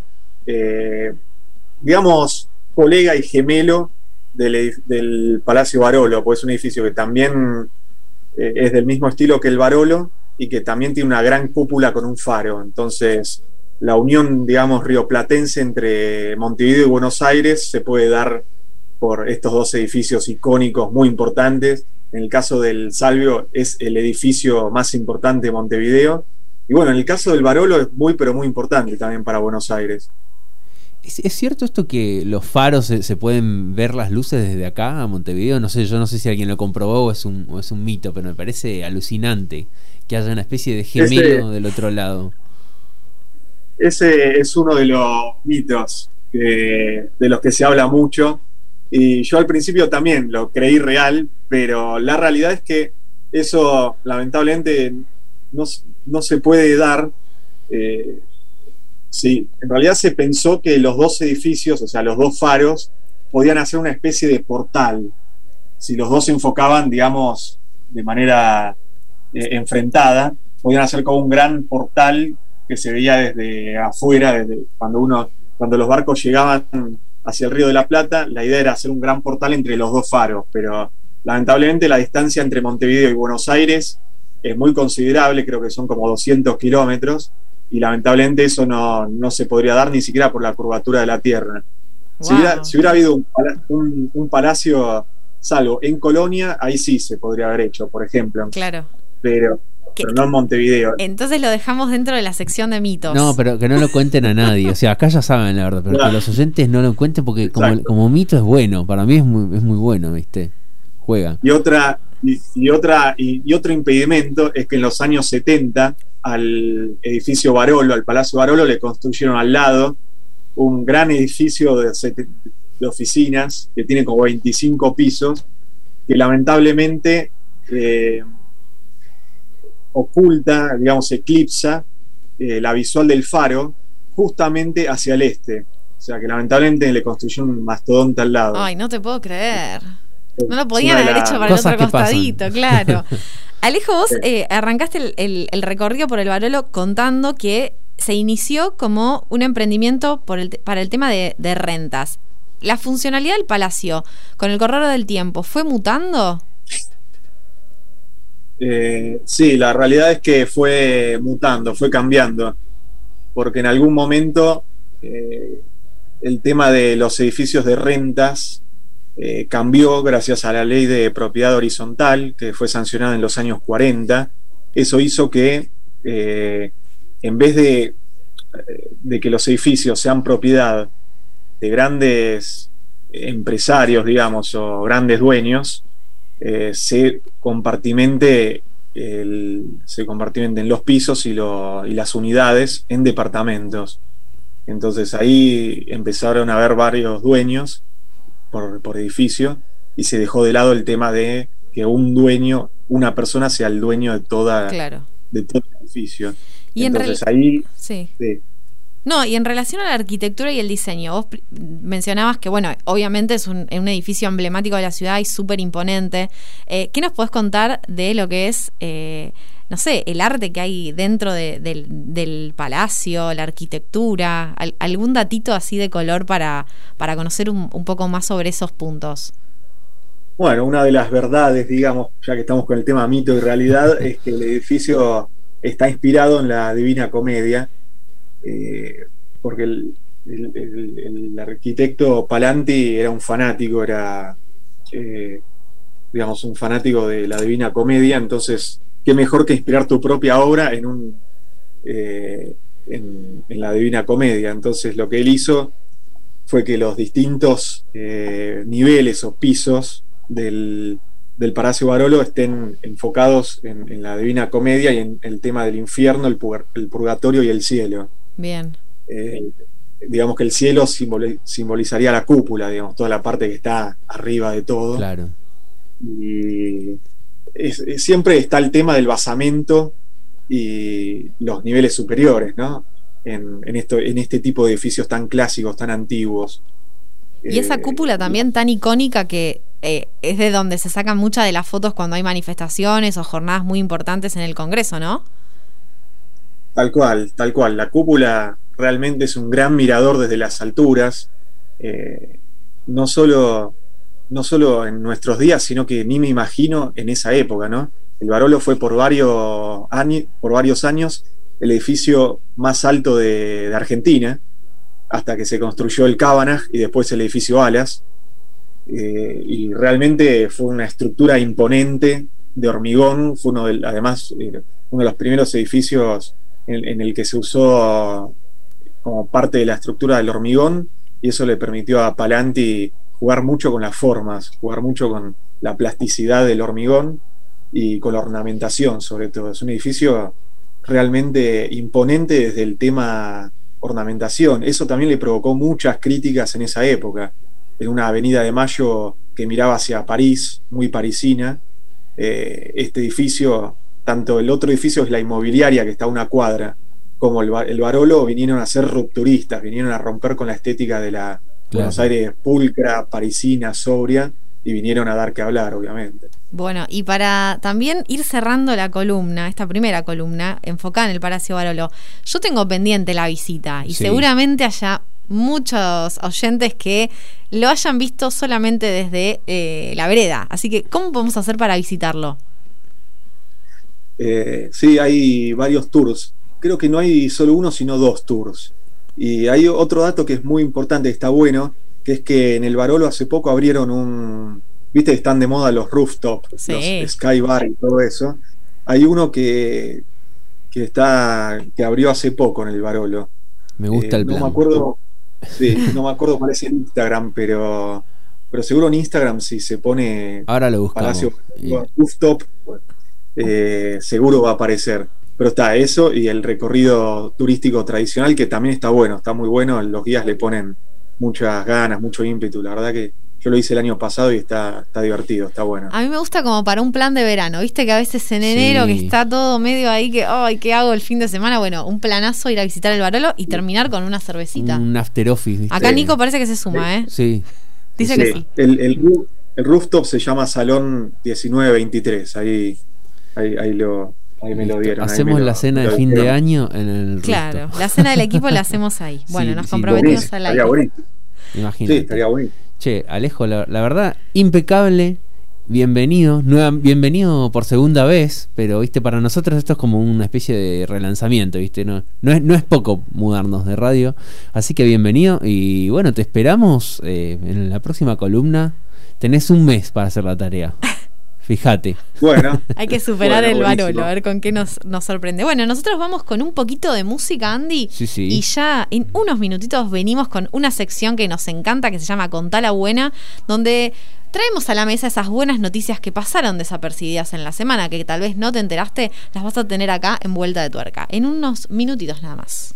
[SPEAKER 7] digamos, colega y gemelo del Palacio Barolo, pues es un edificio que también es del mismo estilo que el Barolo y que también tiene una gran cúpula con un faro. Entonces, la unión, digamos, rioplatense entre Montevideo y Buenos Aires se puede dar por estos dos edificios icónicos muy importantes. En el caso del Salvio es el edificio más importante de Montevideo. Y bueno, en el caso del Barolo es muy, pero muy importante también para Buenos Aires.
[SPEAKER 3] ¿Es cierto esto que los faros se pueden ver las luces desde acá a Montevideo? No sé, yo no sé si alguien lo comprobó o es un mito, pero me parece alucinante que haya una especie de gemelo del otro lado.
[SPEAKER 7] Ese es uno de los mitos de los que se habla mucho. Y yo al principio también lo creí real, pero la realidad es que eso lamentablemente no se puede dar. Sí, en realidad se pensó que los dos edificios, o sea, los dos faros, podían hacer una especie de portal. Si los dos se enfocaban, digamos, de manera enfrentada, podían hacer como un gran portal que se veía desde afuera, desde cuando los barcos llegaban hacia el Río de la Plata. La idea era hacer un gran portal entre los dos faros, pero lamentablemente la distancia entre Montevideo y Buenos Aires es muy considerable, creo que son como 200 kilómetros, y lamentablemente eso no se podría dar ni siquiera por la curvatura de la Tierra. Wow. Si hubiera habido un palacio, salvo en Colonia, ahí sí se podría haber hecho, por ejemplo.
[SPEAKER 4] Claro.
[SPEAKER 7] Pero no en Montevideo.
[SPEAKER 4] Entonces lo dejamos dentro de la sección de mitos.
[SPEAKER 3] No, pero que no lo cuenten a nadie. O sea, acá ya saben la verdad, pero claro, que los oyentes no lo cuenten porque como mito es bueno. Para mí es muy bueno, ¿viste? Juega.
[SPEAKER 7] Y otro impedimento es que en los años 70 al edificio Barolo, al Palacio Barolo, le construyeron al lado un gran edificio de oficinas que tiene como 25 pisos, que lamentablemente oculta, digamos, eclipsa la visual del faro justamente hacia el este. O sea que lamentablemente le construyó un mastodonte al lado.
[SPEAKER 4] Ay, no te puedo creer. No lo podían haber hecho para el otro costadito, claro. Alejo, vos arrancaste el recorrido por el Barolo contando que se inició como un emprendimiento para el tema de rentas. ¿La funcionalidad del palacio con el correr del tiempo fue mutando?
[SPEAKER 7] Sí, la realidad es que fue mutando, fue cambiando, porque en algún momento el tema de los edificios de rentas cambió gracias a la ley de propiedad horizontal que fue sancionada en los años 40. Eso hizo que en vez de que los edificios sean propiedad de grandes empresarios, digamos, o grandes dueños, se compartimenten los pisos y las unidades en departamentos. Entonces ahí empezaron a haber varios dueños por edificio, y se dejó de lado el tema de que una persona sea el dueño de todo el edificio. Y entonces ahí
[SPEAKER 4] sí. No, y en relación a la arquitectura y el diseño, vos mencionabas que, bueno, obviamente es un edificio emblemático de la ciudad y súper imponente. ¿Qué nos podés contar de lo que es, no sé, el arte que hay dentro del palacio, la arquitectura? ¿Algún datito así de color para conocer un poco más sobre esos puntos?
[SPEAKER 7] Bueno, una de las verdades, digamos, ya que estamos con el tema mito y realidad, es que el edificio está inspirado en la Divina Comedia. Porque el arquitecto Palanti era un fanático, digamos, un fanático de la Divina Comedia. Entonces, qué mejor que inspirar tu propia obra en la Divina Comedia. Entonces, lo que él hizo fue que los distintos niveles o pisos del Palacio Barolo estén enfocados en la Divina Comedia y en el tema del infierno, el purgatorio y el cielo.
[SPEAKER 4] Bien.
[SPEAKER 7] Digamos que el cielo simbolizaría la cúpula, digamos, toda la parte que está arriba de todo.
[SPEAKER 3] Claro.
[SPEAKER 7] Y siempre está el tema del basamento y los niveles superiores, ¿no? En este tipo de edificios tan clásicos, tan antiguos.
[SPEAKER 4] Y esa cúpula también tan icónica que es de donde se sacan muchas de las fotos cuando hay manifestaciones o jornadas muy importantes en el Congreso, ¿no?
[SPEAKER 7] Tal cual. La cúpula realmente es un gran mirador desde las alturas, no solo en nuestros días, sino que ni me imagino en esa época, ¿no? El Barolo fue por varios años el edificio más alto de Argentina, hasta que se construyó el Cabanag y después el edificio Alas, y realmente fue una estructura imponente de hormigón. Fue uno de los primeros edificios en el que se usó como parte de la estructura del hormigón, y eso le permitió a Palanti jugar mucho con las formas, jugar mucho con la plasticidad del hormigón y con la ornamentación, sobre todo. Es un edificio realmente imponente desde el tema ornamentación. Eso también le provocó muchas críticas en esa época, en una avenida de Mayo que miraba hacia París, muy parisina. Este edificio, tanto el otro edificio es la inmobiliaria que está a una cuadra, como el Barolo, vinieron a ser rupturistas, vinieron a romper con la estética de la Buenos Aires pulcra, parisina, sobria, y vinieron a dar que hablar, obviamente.
[SPEAKER 4] Bueno, y para también ir cerrando la columna, esta primera columna, enfocada en el Palacio Barolo, yo tengo pendiente la visita, y seguramente haya muchos oyentes que lo hayan visto solamente desde la vereda. Así que, ¿cómo podemos hacer para visitarlo?
[SPEAKER 7] Sí, hay varios tours. Creo que no hay solo uno, sino 2 tours. Y hay otro dato que es muy importante, está bueno, que es que en el Barolo hace poco abrieron viste, están de moda los rooftop, los sky bar y todo eso. Hay uno que abrió hace poco en el Barolo.
[SPEAKER 3] Me gusta el plan.
[SPEAKER 7] No me acuerdo. Sí, no me acuerdo cuál es el Instagram, pero seguro en Instagram si se pone
[SPEAKER 3] ahora lo buscamos.
[SPEAKER 7] Palacio Rooftop, seguro va a aparecer. Pero está eso y el recorrido turístico tradicional, que también está bueno, está muy bueno. Los guías le ponen muchas ganas, mucho ímpetu. La verdad que yo lo hice el año pasado y está divertido, está bueno.
[SPEAKER 4] A mí me gusta como para un plan de verano, viste que a veces en enero que está todo medio ahí que, ay, ¿qué hago el fin de semana? Bueno, un planazo, ir a visitar el Barolo y terminar con una cervecita.
[SPEAKER 3] Un after office, ¿viste?
[SPEAKER 4] Acá Nico parece que se suma, ¿eh?
[SPEAKER 3] Sí.
[SPEAKER 4] Dice que sí.
[SPEAKER 7] El rooftop se llama Salón 1923, ahí me lo dieron.
[SPEAKER 3] Hacemos la cena de fin de año en el rooftop.
[SPEAKER 4] Claro, la cena del equipo la hacemos ahí. Bueno, nos comprometimos al aire.
[SPEAKER 7] Estaría bonito.
[SPEAKER 3] Imagínate.
[SPEAKER 7] Sí, estaría bonito.
[SPEAKER 3] Che, Alejo, la verdad, impecable. Bienvenido, bienvenido por segunda vez, pero viste, para nosotros esto es como una especie de relanzamiento, viste, no es poco mudarnos de radio, así que bienvenido y bueno, te esperamos en la próxima columna. Tenés un mes para hacer la tarea. Fíjate.
[SPEAKER 7] Bueno.
[SPEAKER 4] Hay que superar el Barolo, a ver con qué nos sorprende. Bueno, nosotros vamos con un poquito de música, Andy.
[SPEAKER 3] Sí.
[SPEAKER 4] Y ya en unos minutitos venimos con una sección que nos encanta, que se llama Contala Buena, donde traemos a la mesa esas buenas noticias que pasaron desapercibidas en la semana, que tal vez no te enteraste, las vas a tener acá en Vuelta de Tuerca. En unos minutitos nada más.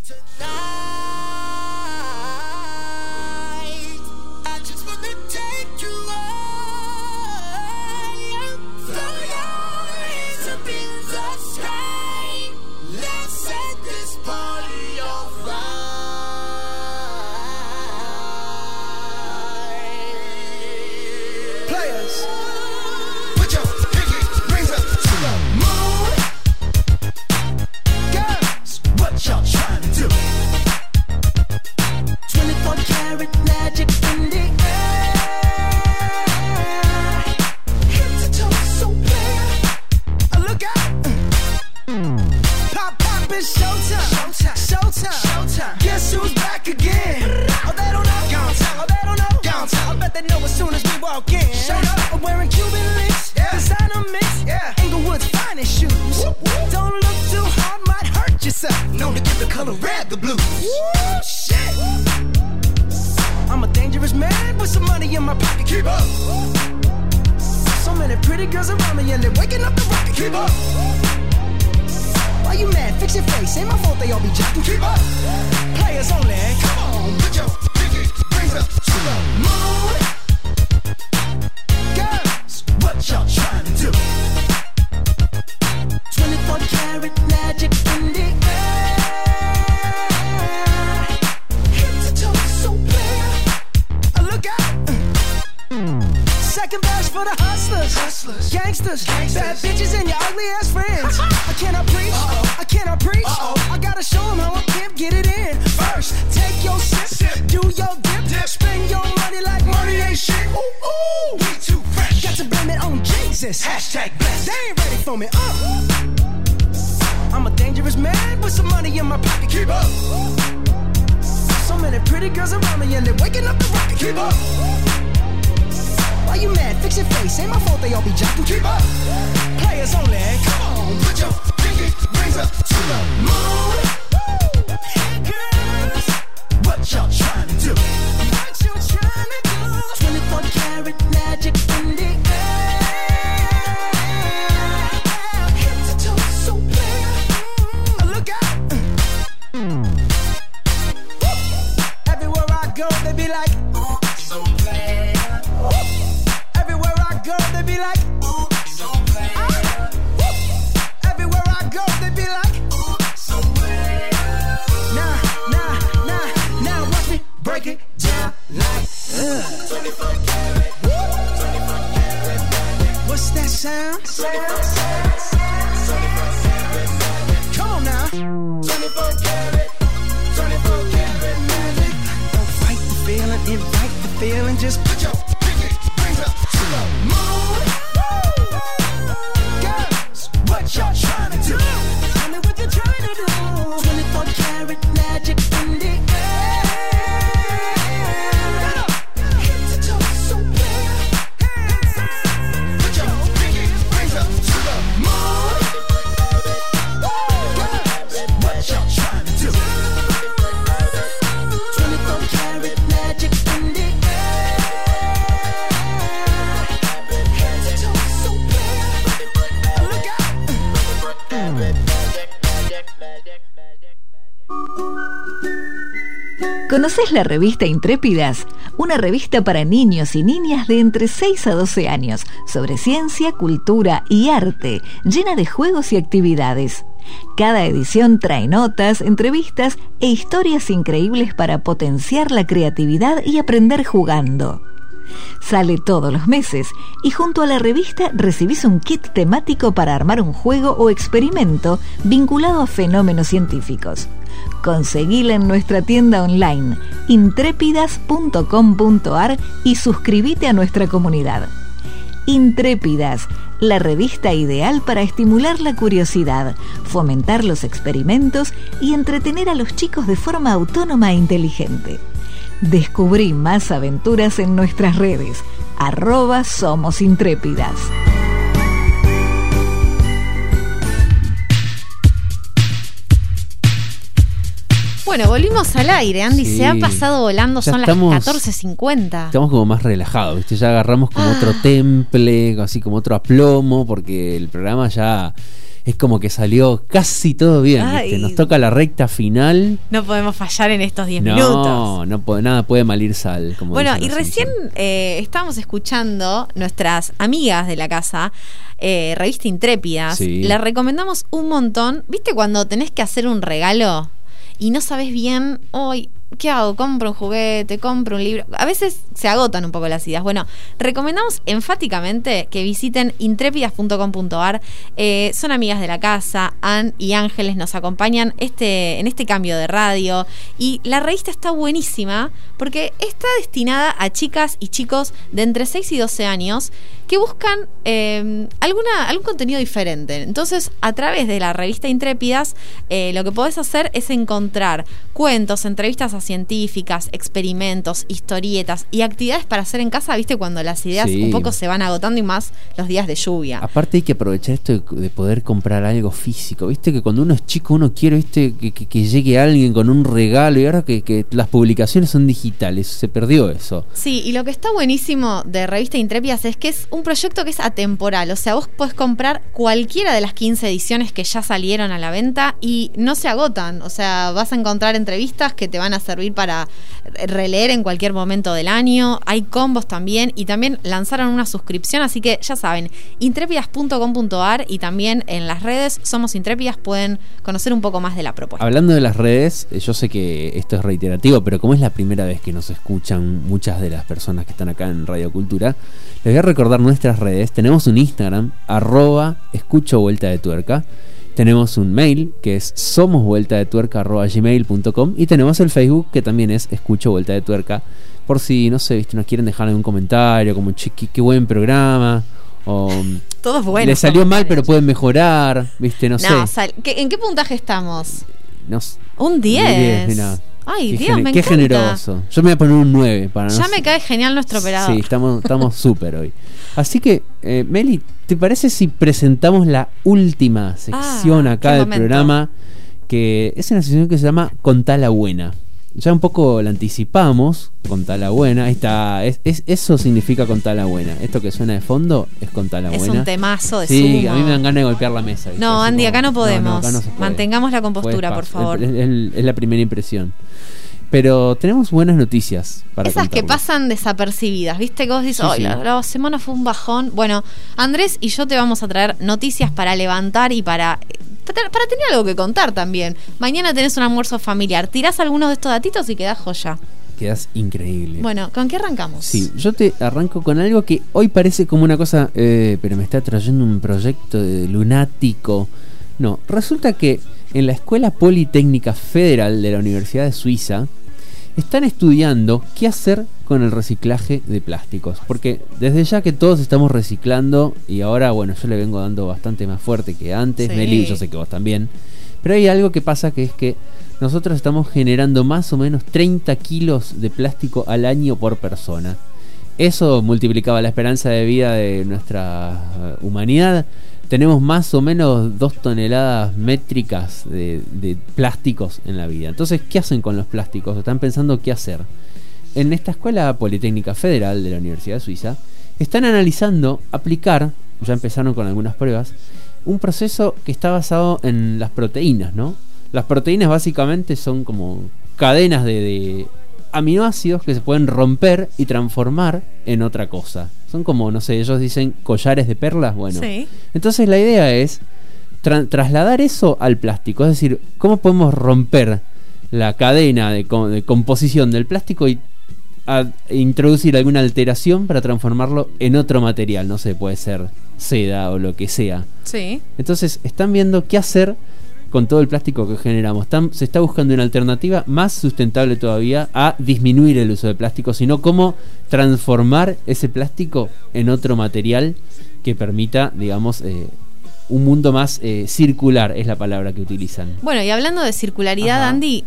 [SPEAKER 8] Showtime. Guess who's back again? Oh, they don't know. I bet they know as soon as we walk in. Showed up. I'm wearing Cuban links, designer mix, Inglewood's finest shoes. Don't look too hard, might hurt yourself. Known to give the color red the blues. Woo, shit. I'm a dangerous man with some money in my pocket. Keep up. So many pretty girls around me and they're waking up the rocket. Keep up. Why you mad? Fix your face. Ain't my fault they all be jocking. Keep up. Players only. Come on, put your pinky rings up to the moon. Girls, what y'all trying to do? 24 karat magic in the air. Head to toe, so clear. Look out. Second verse for the hustlers, gangsters, bad bitches and your ugly ass friends. I cannot preach, I cannot preach. I gotta show them how a pimp get it in. First, take your sip, do your dip, spend your money like money ain't shit. Ooh, ooh, we too fresh. Got to blame it on Jesus. Hashtag blessed. They ain't ready for me. I'm a dangerous man with some money in my pocket. Keep up. So many pretty girls around me and they're waking up the rocket. Keep up. Why you mad? Fix your face. Ain't my fault they all be jocking. Keep up. Players only. Come on, put your pinky rings up to the moon. Hey girls, what y'all trying to do? What you trying to do? 24 karat magic in the air. Head to toe, so clear. Look out. Everywhere I go, they be like, so player. Everywhere I go, they be like, ooh, so player. Everywhere I go, they be like, ooh, so player. Now, watch me break it down like 24 karat, 24 karat magic. What's that sound? 24 karat magic. Come on now. 24 karat, 24 karat magic. Don't fight the feeling, invite the feeling. Just put your pinky rings up to the moon. Girls, what y'all trying to do? Tell me what you're trying to do. 24 karat magic in the air. Head to toe, so clear. Put your pinky rings up to the moon. Girls, what y'all trying to do? 24 karat magic in the air. Head to toe, so clear. Look out.
[SPEAKER 2] ¿Conoces la revista Intrépidas? Una revista para niños y niñas de entre 6 a 12 años, sobre ciencia, cultura y arte, llena de juegos y actividades. Cada edición trae notas, entrevistas e historias increíbles para potenciar la creatividad y aprender jugando. Sale todos los meses y junto a la revista recibís un kit temático para armar un juego o experimento vinculado a fenómenos científicos. Conseguila en nuestra tienda online intrépidas.com.ar y suscríbete a nuestra comunidad. Intrépidas, la revista ideal para estimular la curiosidad, fomentar los experimentos y entretener a los chicos de forma autónoma e inteligente. Descubrí más aventuras en nuestras redes, @somosintrépidas.
[SPEAKER 4] Bueno, volvimos al aire, Andy,
[SPEAKER 3] Sí.
[SPEAKER 4] se ha pasado volando,
[SPEAKER 3] Ya
[SPEAKER 4] son
[SPEAKER 3] estamos-
[SPEAKER 4] las 14:50.
[SPEAKER 3] Estamos como más relajados, ¿viste? Ya agarramos como otro temple, así como otro aplomo, porque el programa ya es como que salió casi todo bien, ¿viste?
[SPEAKER 4] Ay.
[SPEAKER 3] Nos toca la recta final.
[SPEAKER 4] No podemos fallar en estos 10 minutos.
[SPEAKER 3] Nada puede mal ir sal. Como
[SPEAKER 4] Bueno,
[SPEAKER 3] dicen
[SPEAKER 4] y
[SPEAKER 3] los
[SPEAKER 4] recién
[SPEAKER 3] Simpsons.
[SPEAKER 4] estábamos escuchando nuestras amigas de la casa, Revista Intrépidas.
[SPEAKER 3] Sí.
[SPEAKER 4] La recomendamos un montón. ¿Viste cuando tenés que hacer un regalo y no sabes bien, hoy, ¿qué hago? ¿Compro un juguete? ¿Compro un libro? A veces se agotan un poco las ideas. Bueno, recomendamos enfáticamente que visiten intrépidas.com.ar. Son amigas de la casa. Ann y Ángeles nos acompañan en este cambio de radio. Y la revista está buenísima porque está destinada a chicas y chicos de entre 6 y 12 años que buscan algún contenido diferente. Entonces, a través de la revista Intrépidas, lo que podés hacer es encontrar cuentos, entrevistas a científicas, experimentos, historietas y actividades para hacer en casa, ¿viste? Cuando las ideas
[SPEAKER 3] Sí.
[SPEAKER 4] un poco se van agotando y más los días de lluvia.
[SPEAKER 3] Aparte hay que aprovechar esto de poder comprar algo físico. Viste que cuando uno es chico uno quiere, viste, que llegue alguien con un regalo, y ahora que las publicaciones son digitales, se perdió eso.
[SPEAKER 4] Sí, y lo que está buenísimo de Revista Intrépidas es que es un proyecto que es atemporal. O sea, vos podés comprar cualquiera de las 15 ediciones que ya salieron a la venta y no se agotan. O sea, vas a encontrar entrevistas que te van a servir para releer en cualquier momento del año. Hay combos también y también lanzaron una suscripción. Así que ya saben, intrépidas.com.ar y también en las redes Somos Intrépidas pueden conocer un poco más de la propuesta.
[SPEAKER 3] Hablando de las redes, yo sé que esto es reiterativo, pero como es la primera vez que nos escuchan muchas de las personas que están acá en Radio Cultura, les voy a recordar nuestras redes. Tenemos un Instagram, @escuchovueltadetuerca. Tenemos un mail que es somosvueltadetuerca@gmail.com y tenemos el Facebook que también es Escucho Vuelta de Tuerca. Por si, no sé, viste, nos quieren dejar algún comentario como che, qué buen programa, o
[SPEAKER 4] Todos buenos.
[SPEAKER 3] le salió mal
[SPEAKER 4] comentarios.
[SPEAKER 3] pero pueden mejorar, viste, no sé.
[SPEAKER 4] ¿En qué puntaje estamos?
[SPEAKER 3] No sé.
[SPEAKER 4] Un 10.
[SPEAKER 3] Mirá.
[SPEAKER 4] Ay,
[SPEAKER 3] Qué
[SPEAKER 4] Dios, me
[SPEAKER 3] qué
[SPEAKER 4] encanta.
[SPEAKER 3] generoso. Yo me voy a poner un 9 para no
[SPEAKER 4] Ya
[SPEAKER 3] sé-
[SPEAKER 4] me cae genial nuestro operador.
[SPEAKER 3] Sí, estamos súper hoy. Así que, Meli, ¿te parece si presentamos la última sección acá
[SPEAKER 4] qué
[SPEAKER 3] del
[SPEAKER 4] momento.
[SPEAKER 3] programa? Que es una sección que se llama Contá la Buena. Ya un poco la anticipamos, Contá la Buena. Ahí está, eso significa Contá la Buena. Esto que suena de fondo es Contá la
[SPEAKER 4] Es
[SPEAKER 3] Buena.
[SPEAKER 4] un temazo de
[SPEAKER 3] Sí,
[SPEAKER 4] sumo.
[SPEAKER 3] a mí me dan ganas de golpear la mesa. ¿viste?
[SPEAKER 4] No,
[SPEAKER 3] Así
[SPEAKER 4] Andy,
[SPEAKER 3] como-
[SPEAKER 4] acá no podemos.
[SPEAKER 3] acá no se puede.
[SPEAKER 4] Mantengamos la compostura,
[SPEAKER 3] Pues,
[SPEAKER 4] por favor.
[SPEAKER 3] Es la primera impresión. Pero tenemos buenas noticias para
[SPEAKER 4] Esas que
[SPEAKER 3] contarles.
[SPEAKER 4] pasan desapercibidas, ¿viste? Que vos dices,
[SPEAKER 3] Sí, sí.
[SPEAKER 4] la semana fue un bajón. Bueno, Andrés y yo te vamos a traer noticias para levantar y para tener algo que contar también. Mañana tenés un almuerzo familiar. Tirás algunos de estos datitos y quedás joya.
[SPEAKER 3] Quedas increíble.
[SPEAKER 4] Bueno, ¿con qué arrancamos?
[SPEAKER 3] Sí, yo te arranco con algo que hoy parece como una cosa, pero me está trayendo un proyecto de lunático. No, resulta que en la Escuela Politécnica Federal de la Universidad de Suiza están estudiando qué hacer con el reciclaje de plásticos. Porque desde ya que todos estamos reciclando, y ahora, bueno, yo le vengo dando bastante más fuerte que antes,
[SPEAKER 4] Sí.
[SPEAKER 3] Meli, yo sé que vos también. Pero hay algo que pasa, que es que nosotros estamos generando más o menos 30 kilos de plástico al año por persona. Eso multiplicaba la esperanza de vida de nuestra humanidad. Tenemos más o menos 2 toneladas métricas de plásticos en la vida. Entonces, ¿qué hacen con los plásticos? Están pensando qué hacer. En esta Escuela Politécnica Federal de la Universidad de Suiza están analizando aplicar, ya empezaron con algunas pruebas, un proceso que está basado en las proteínas, ¿no? Las proteínas básicamente son como cadenas de aminoácidos que se pueden romper y transformar en otra cosa. Son como, no sé, ellos dicen collares de perlas. Bueno,
[SPEAKER 4] Sí.
[SPEAKER 3] entonces la idea es trasladar eso al plástico. Es decir, ¿cómo podemos romper la cadena de composición del plástico y introducir alguna alteración para transformarlo en otro material? No sé, puede ser seda o lo que sea.
[SPEAKER 4] Sí.
[SPEAKER 3] Entonces están viendo qué hacer con todo el plástico que generamos. Se está buscando una alternativa más sustentable todavía a disminuir el uso de plástico, sino cómo transformar ese plástico en otro material que permita, digamos, un mundo más circular, es la palabra que utilizan.
[SPEAKER 4] Bueno, y hablando de circularidad,
[SPEAKER 3] Ajá.
[SPEAKER 4] Andy,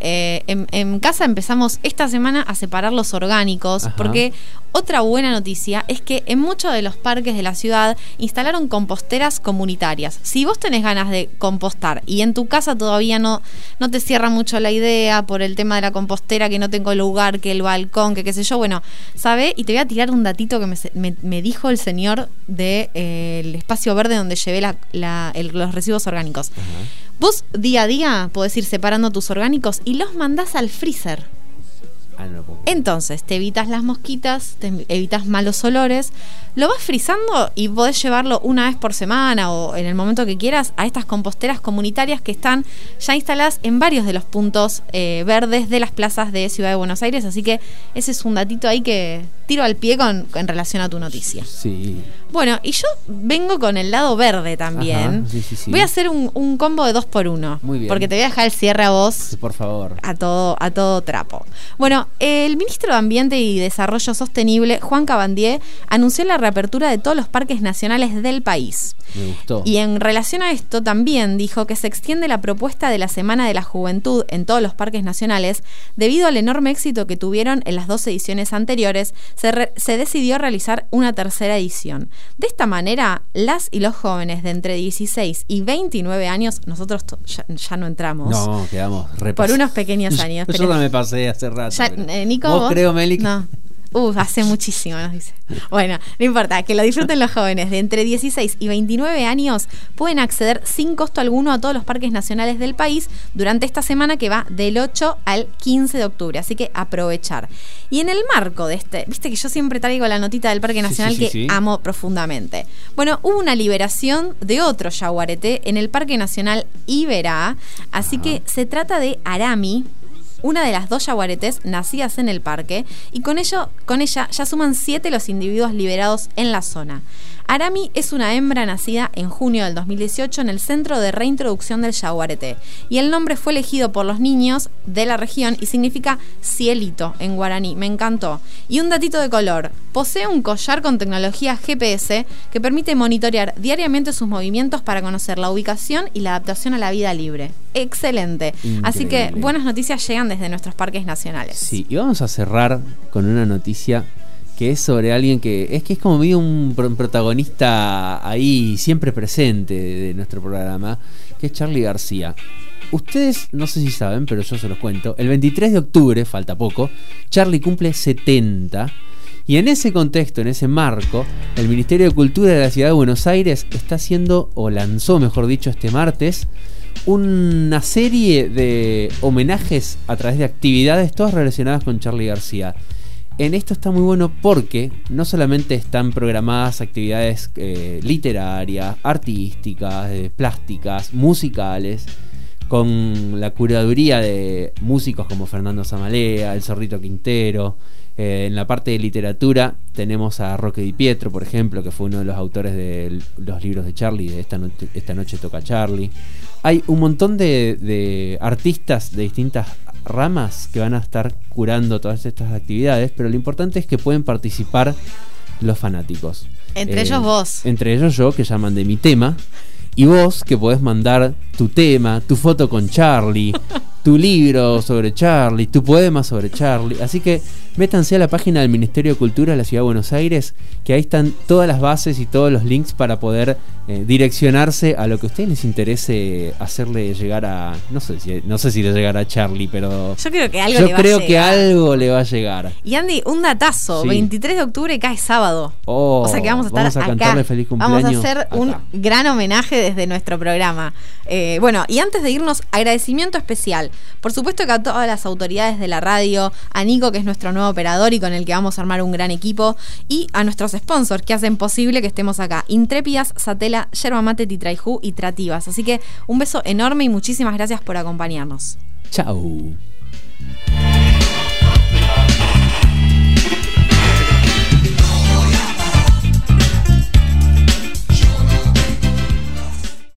[SPEAKER 4] en casa empezamos esta semana a separar los orgánicos,
[SPEAKER 3] Ajá.
[SPEAKER 4] porque otra buena noticia es que en muchos de los parques de la ciudad instalaron composteras comunitarias. Si vos tenés ganas de compostar y en tu casa todavía no te cierra mucho la idea por el tema de la compostera, que no tengo lugar, que el balcón, que qué sé yo, bueno, sabe, y te voy a tirar un datito que me dijo el señor del espacio verde donde llevé los residuos orgánicos.
[SPEAKER 3] Ajá.
[SPEAKER 4] Vos día a día podés ir separando tus orgánicos y los mandás al freezer.
[SPEAKER 3] Ah, no lo puedo creer.
[SPEAKER 4] Entonces te evitas las mosquitas, te evitas malos olores, lo vas frizando y podés llevarlo una vez por semana o en el momento que quieras a estas composteras comunitarias que están ya instaladas en varios de los puntos verdes de las plazas de Ciudad de Buenos Aires. Así que ese es un datito ahí que tiro al pie en relación a tu noticia.
[SPEAKER 3] Sí.
[SPEAKER 4] Bueno, y yo vengo con el lado verde también.
[SPEAKER 3] Ajá, sí.
[SPEAKER 4] Voy a hacer un combo de 2x1.
[SPEAKER 3] Muy bien.
[SPEAKER 4] Porque te voy a dejar el cierre a vos
[SPEAKER 3] Sí, por favor.
[SPEAKER 4] a todo trapo. Bueno, el ministro de Ambiente y Desarrollo Sostenible, Juan Cabandier, anunció la reapertura de todos los parques nacionales del país.
[SPEAKER 3] Me gustó.
[SPEAKER 4] Y en relación a esto también dijo que se extiende la propuesta de la Semana de la Juventud en todos los parques nacionales. Debido al enorme éxito que tuvieron en las 2 ediciones anteriores, se decidió realizar una tercera edición. De esta manera, las y los jóvenes de entre 16 y 29 años, nosotros ya no entramos.
[SPEAKER 3] No, quedamos
[SPEAKER 4] Por unos pequeños años.
[SPEAKER 3] Yo no me pasé hace rato.
[SPEAKER 4] Ya,
[SPEAKER 3] pero-
[SPEAKER 4] Nico,
[SPEAKER 3] ¿Vos creo, Meli?
[SPEAKER 4] No. Hace muchísimo, nos dice. Bueno, no importa, que lo disfruten los jóvenes de entre 16 y 29 años. Pueden acceder sin costo alguno a todos los parques nacionales del país durante esta semana que va del 8 al 15 de octubre. Así que aprovechar. Y en el marco de viste que yo siempre traigo la notita del Parque Nacional que amo profundamente. Bueno, hubo una liberación de otro yaguareté en el Parque Nacional Iberá. Así que se trata de Arami, una de las 2 yaguaretés nacidas en el parque, y con ella ya suman 7 los individuos liberados en la zona. Arami es una hembra nacida en junio del 2018 en el Centro de Reintroducción del Yaguareté, y el nombre fue elegido por los niños de la región y significa cielito en guaraní. Me encantó. Y un datito de color: posee un collar con tecnología GPS que permite monitorear diariamente sus movimientos para conocer la ubicación y la adaptación a la vida libre. Excelente. Así que
[SPEAKER 3] Increíble.
[SPEAKER 4] buenas noticias llegan desde nuestros parques nacionales.
[SPEAKER 3] Sí, y vamos a cerrar con una noticia que es sobre alguien que es como medio un protagonista ahí siempre presente de nuestro programa, que es Charly García. Ustedes no sé si saben, pero yo se los cuento. El 23 de octubre, falta poco, Charly cumple 70. Y en ese contexto, en ese marco, el Ministerio de Cultura de la Ciudad de Buenos Aires está haciendo, o lanzó mejor dicho este martes, una serie de homenajes a través de actividades, todas relacionadas con Charly García. En esto está muy bueno porque no solamente están programadas actividades literarias, artísticas, plásticas, musicales, con la curaduría de músicos como Fernando Zamalea, El Zorrito Quintero. En la parte de literatura tenemos a Roque Di Pietro, por ejemplo, que fue uno de los autores de los libros de Charly, de Esta noche toca Charly. Hay un montón de artistas de distintas ramas que van a estar curando todas estas actividades, pero lo importante es que pueden participar los fanáticos.
[SPEAKER 4] Entre ellos vos.
[SPEAKER 3] Entre ellos yo, que ya mandé mi tema, y vos, que podés mandar tu tema, tu foto con Charly, tu libro sobre Charly, tu poema sobre Charly. Así que métanse a la página del Ministerio de Cultura de la Ciudad de Buenos Aires, que ahí están todas las bases y todos los links para poder direccionarse a lo que a ustedes les interese hacerle llegar a... No sé si le llegará a Charly, pero...
[SPEAKER 4] Yo creo que algo le va a llegar.
[SPEAKER 3] Yo creo que algo le va a llegar.
[SPEAKER 4] Y Andy, un datazo,
[SPEAKER 3] Sí.
[SPEAKER 4] 23 de octubre cae sábado.
[SPEAKER 3] O
[SPEAKER 4] sea que vamos a estar acá.
[SPEAKER 3] cantarle feliz cumpleaños.
[SPEAKER 4] Vamos a hacer
[SPEAKER 3] acá.
[SPEAKER 4] un gran homenaje desde nuestro programa. Bueno, y antes de irnos, agradecimiento especial. Por supuesto que a todas las autoridades de la radio, a Nico, que es nuestro nuevo operador y con el que vamos a armar un gran equipo, y a nuestros sponsors que hacen posible que estemos acá: Intrépidas, Satela, Yerba Mate, Titraijú y Trativas. Así que un beso enorme y muchísimas gracias por acompañarnos.
[SPEAKER 3] Chau.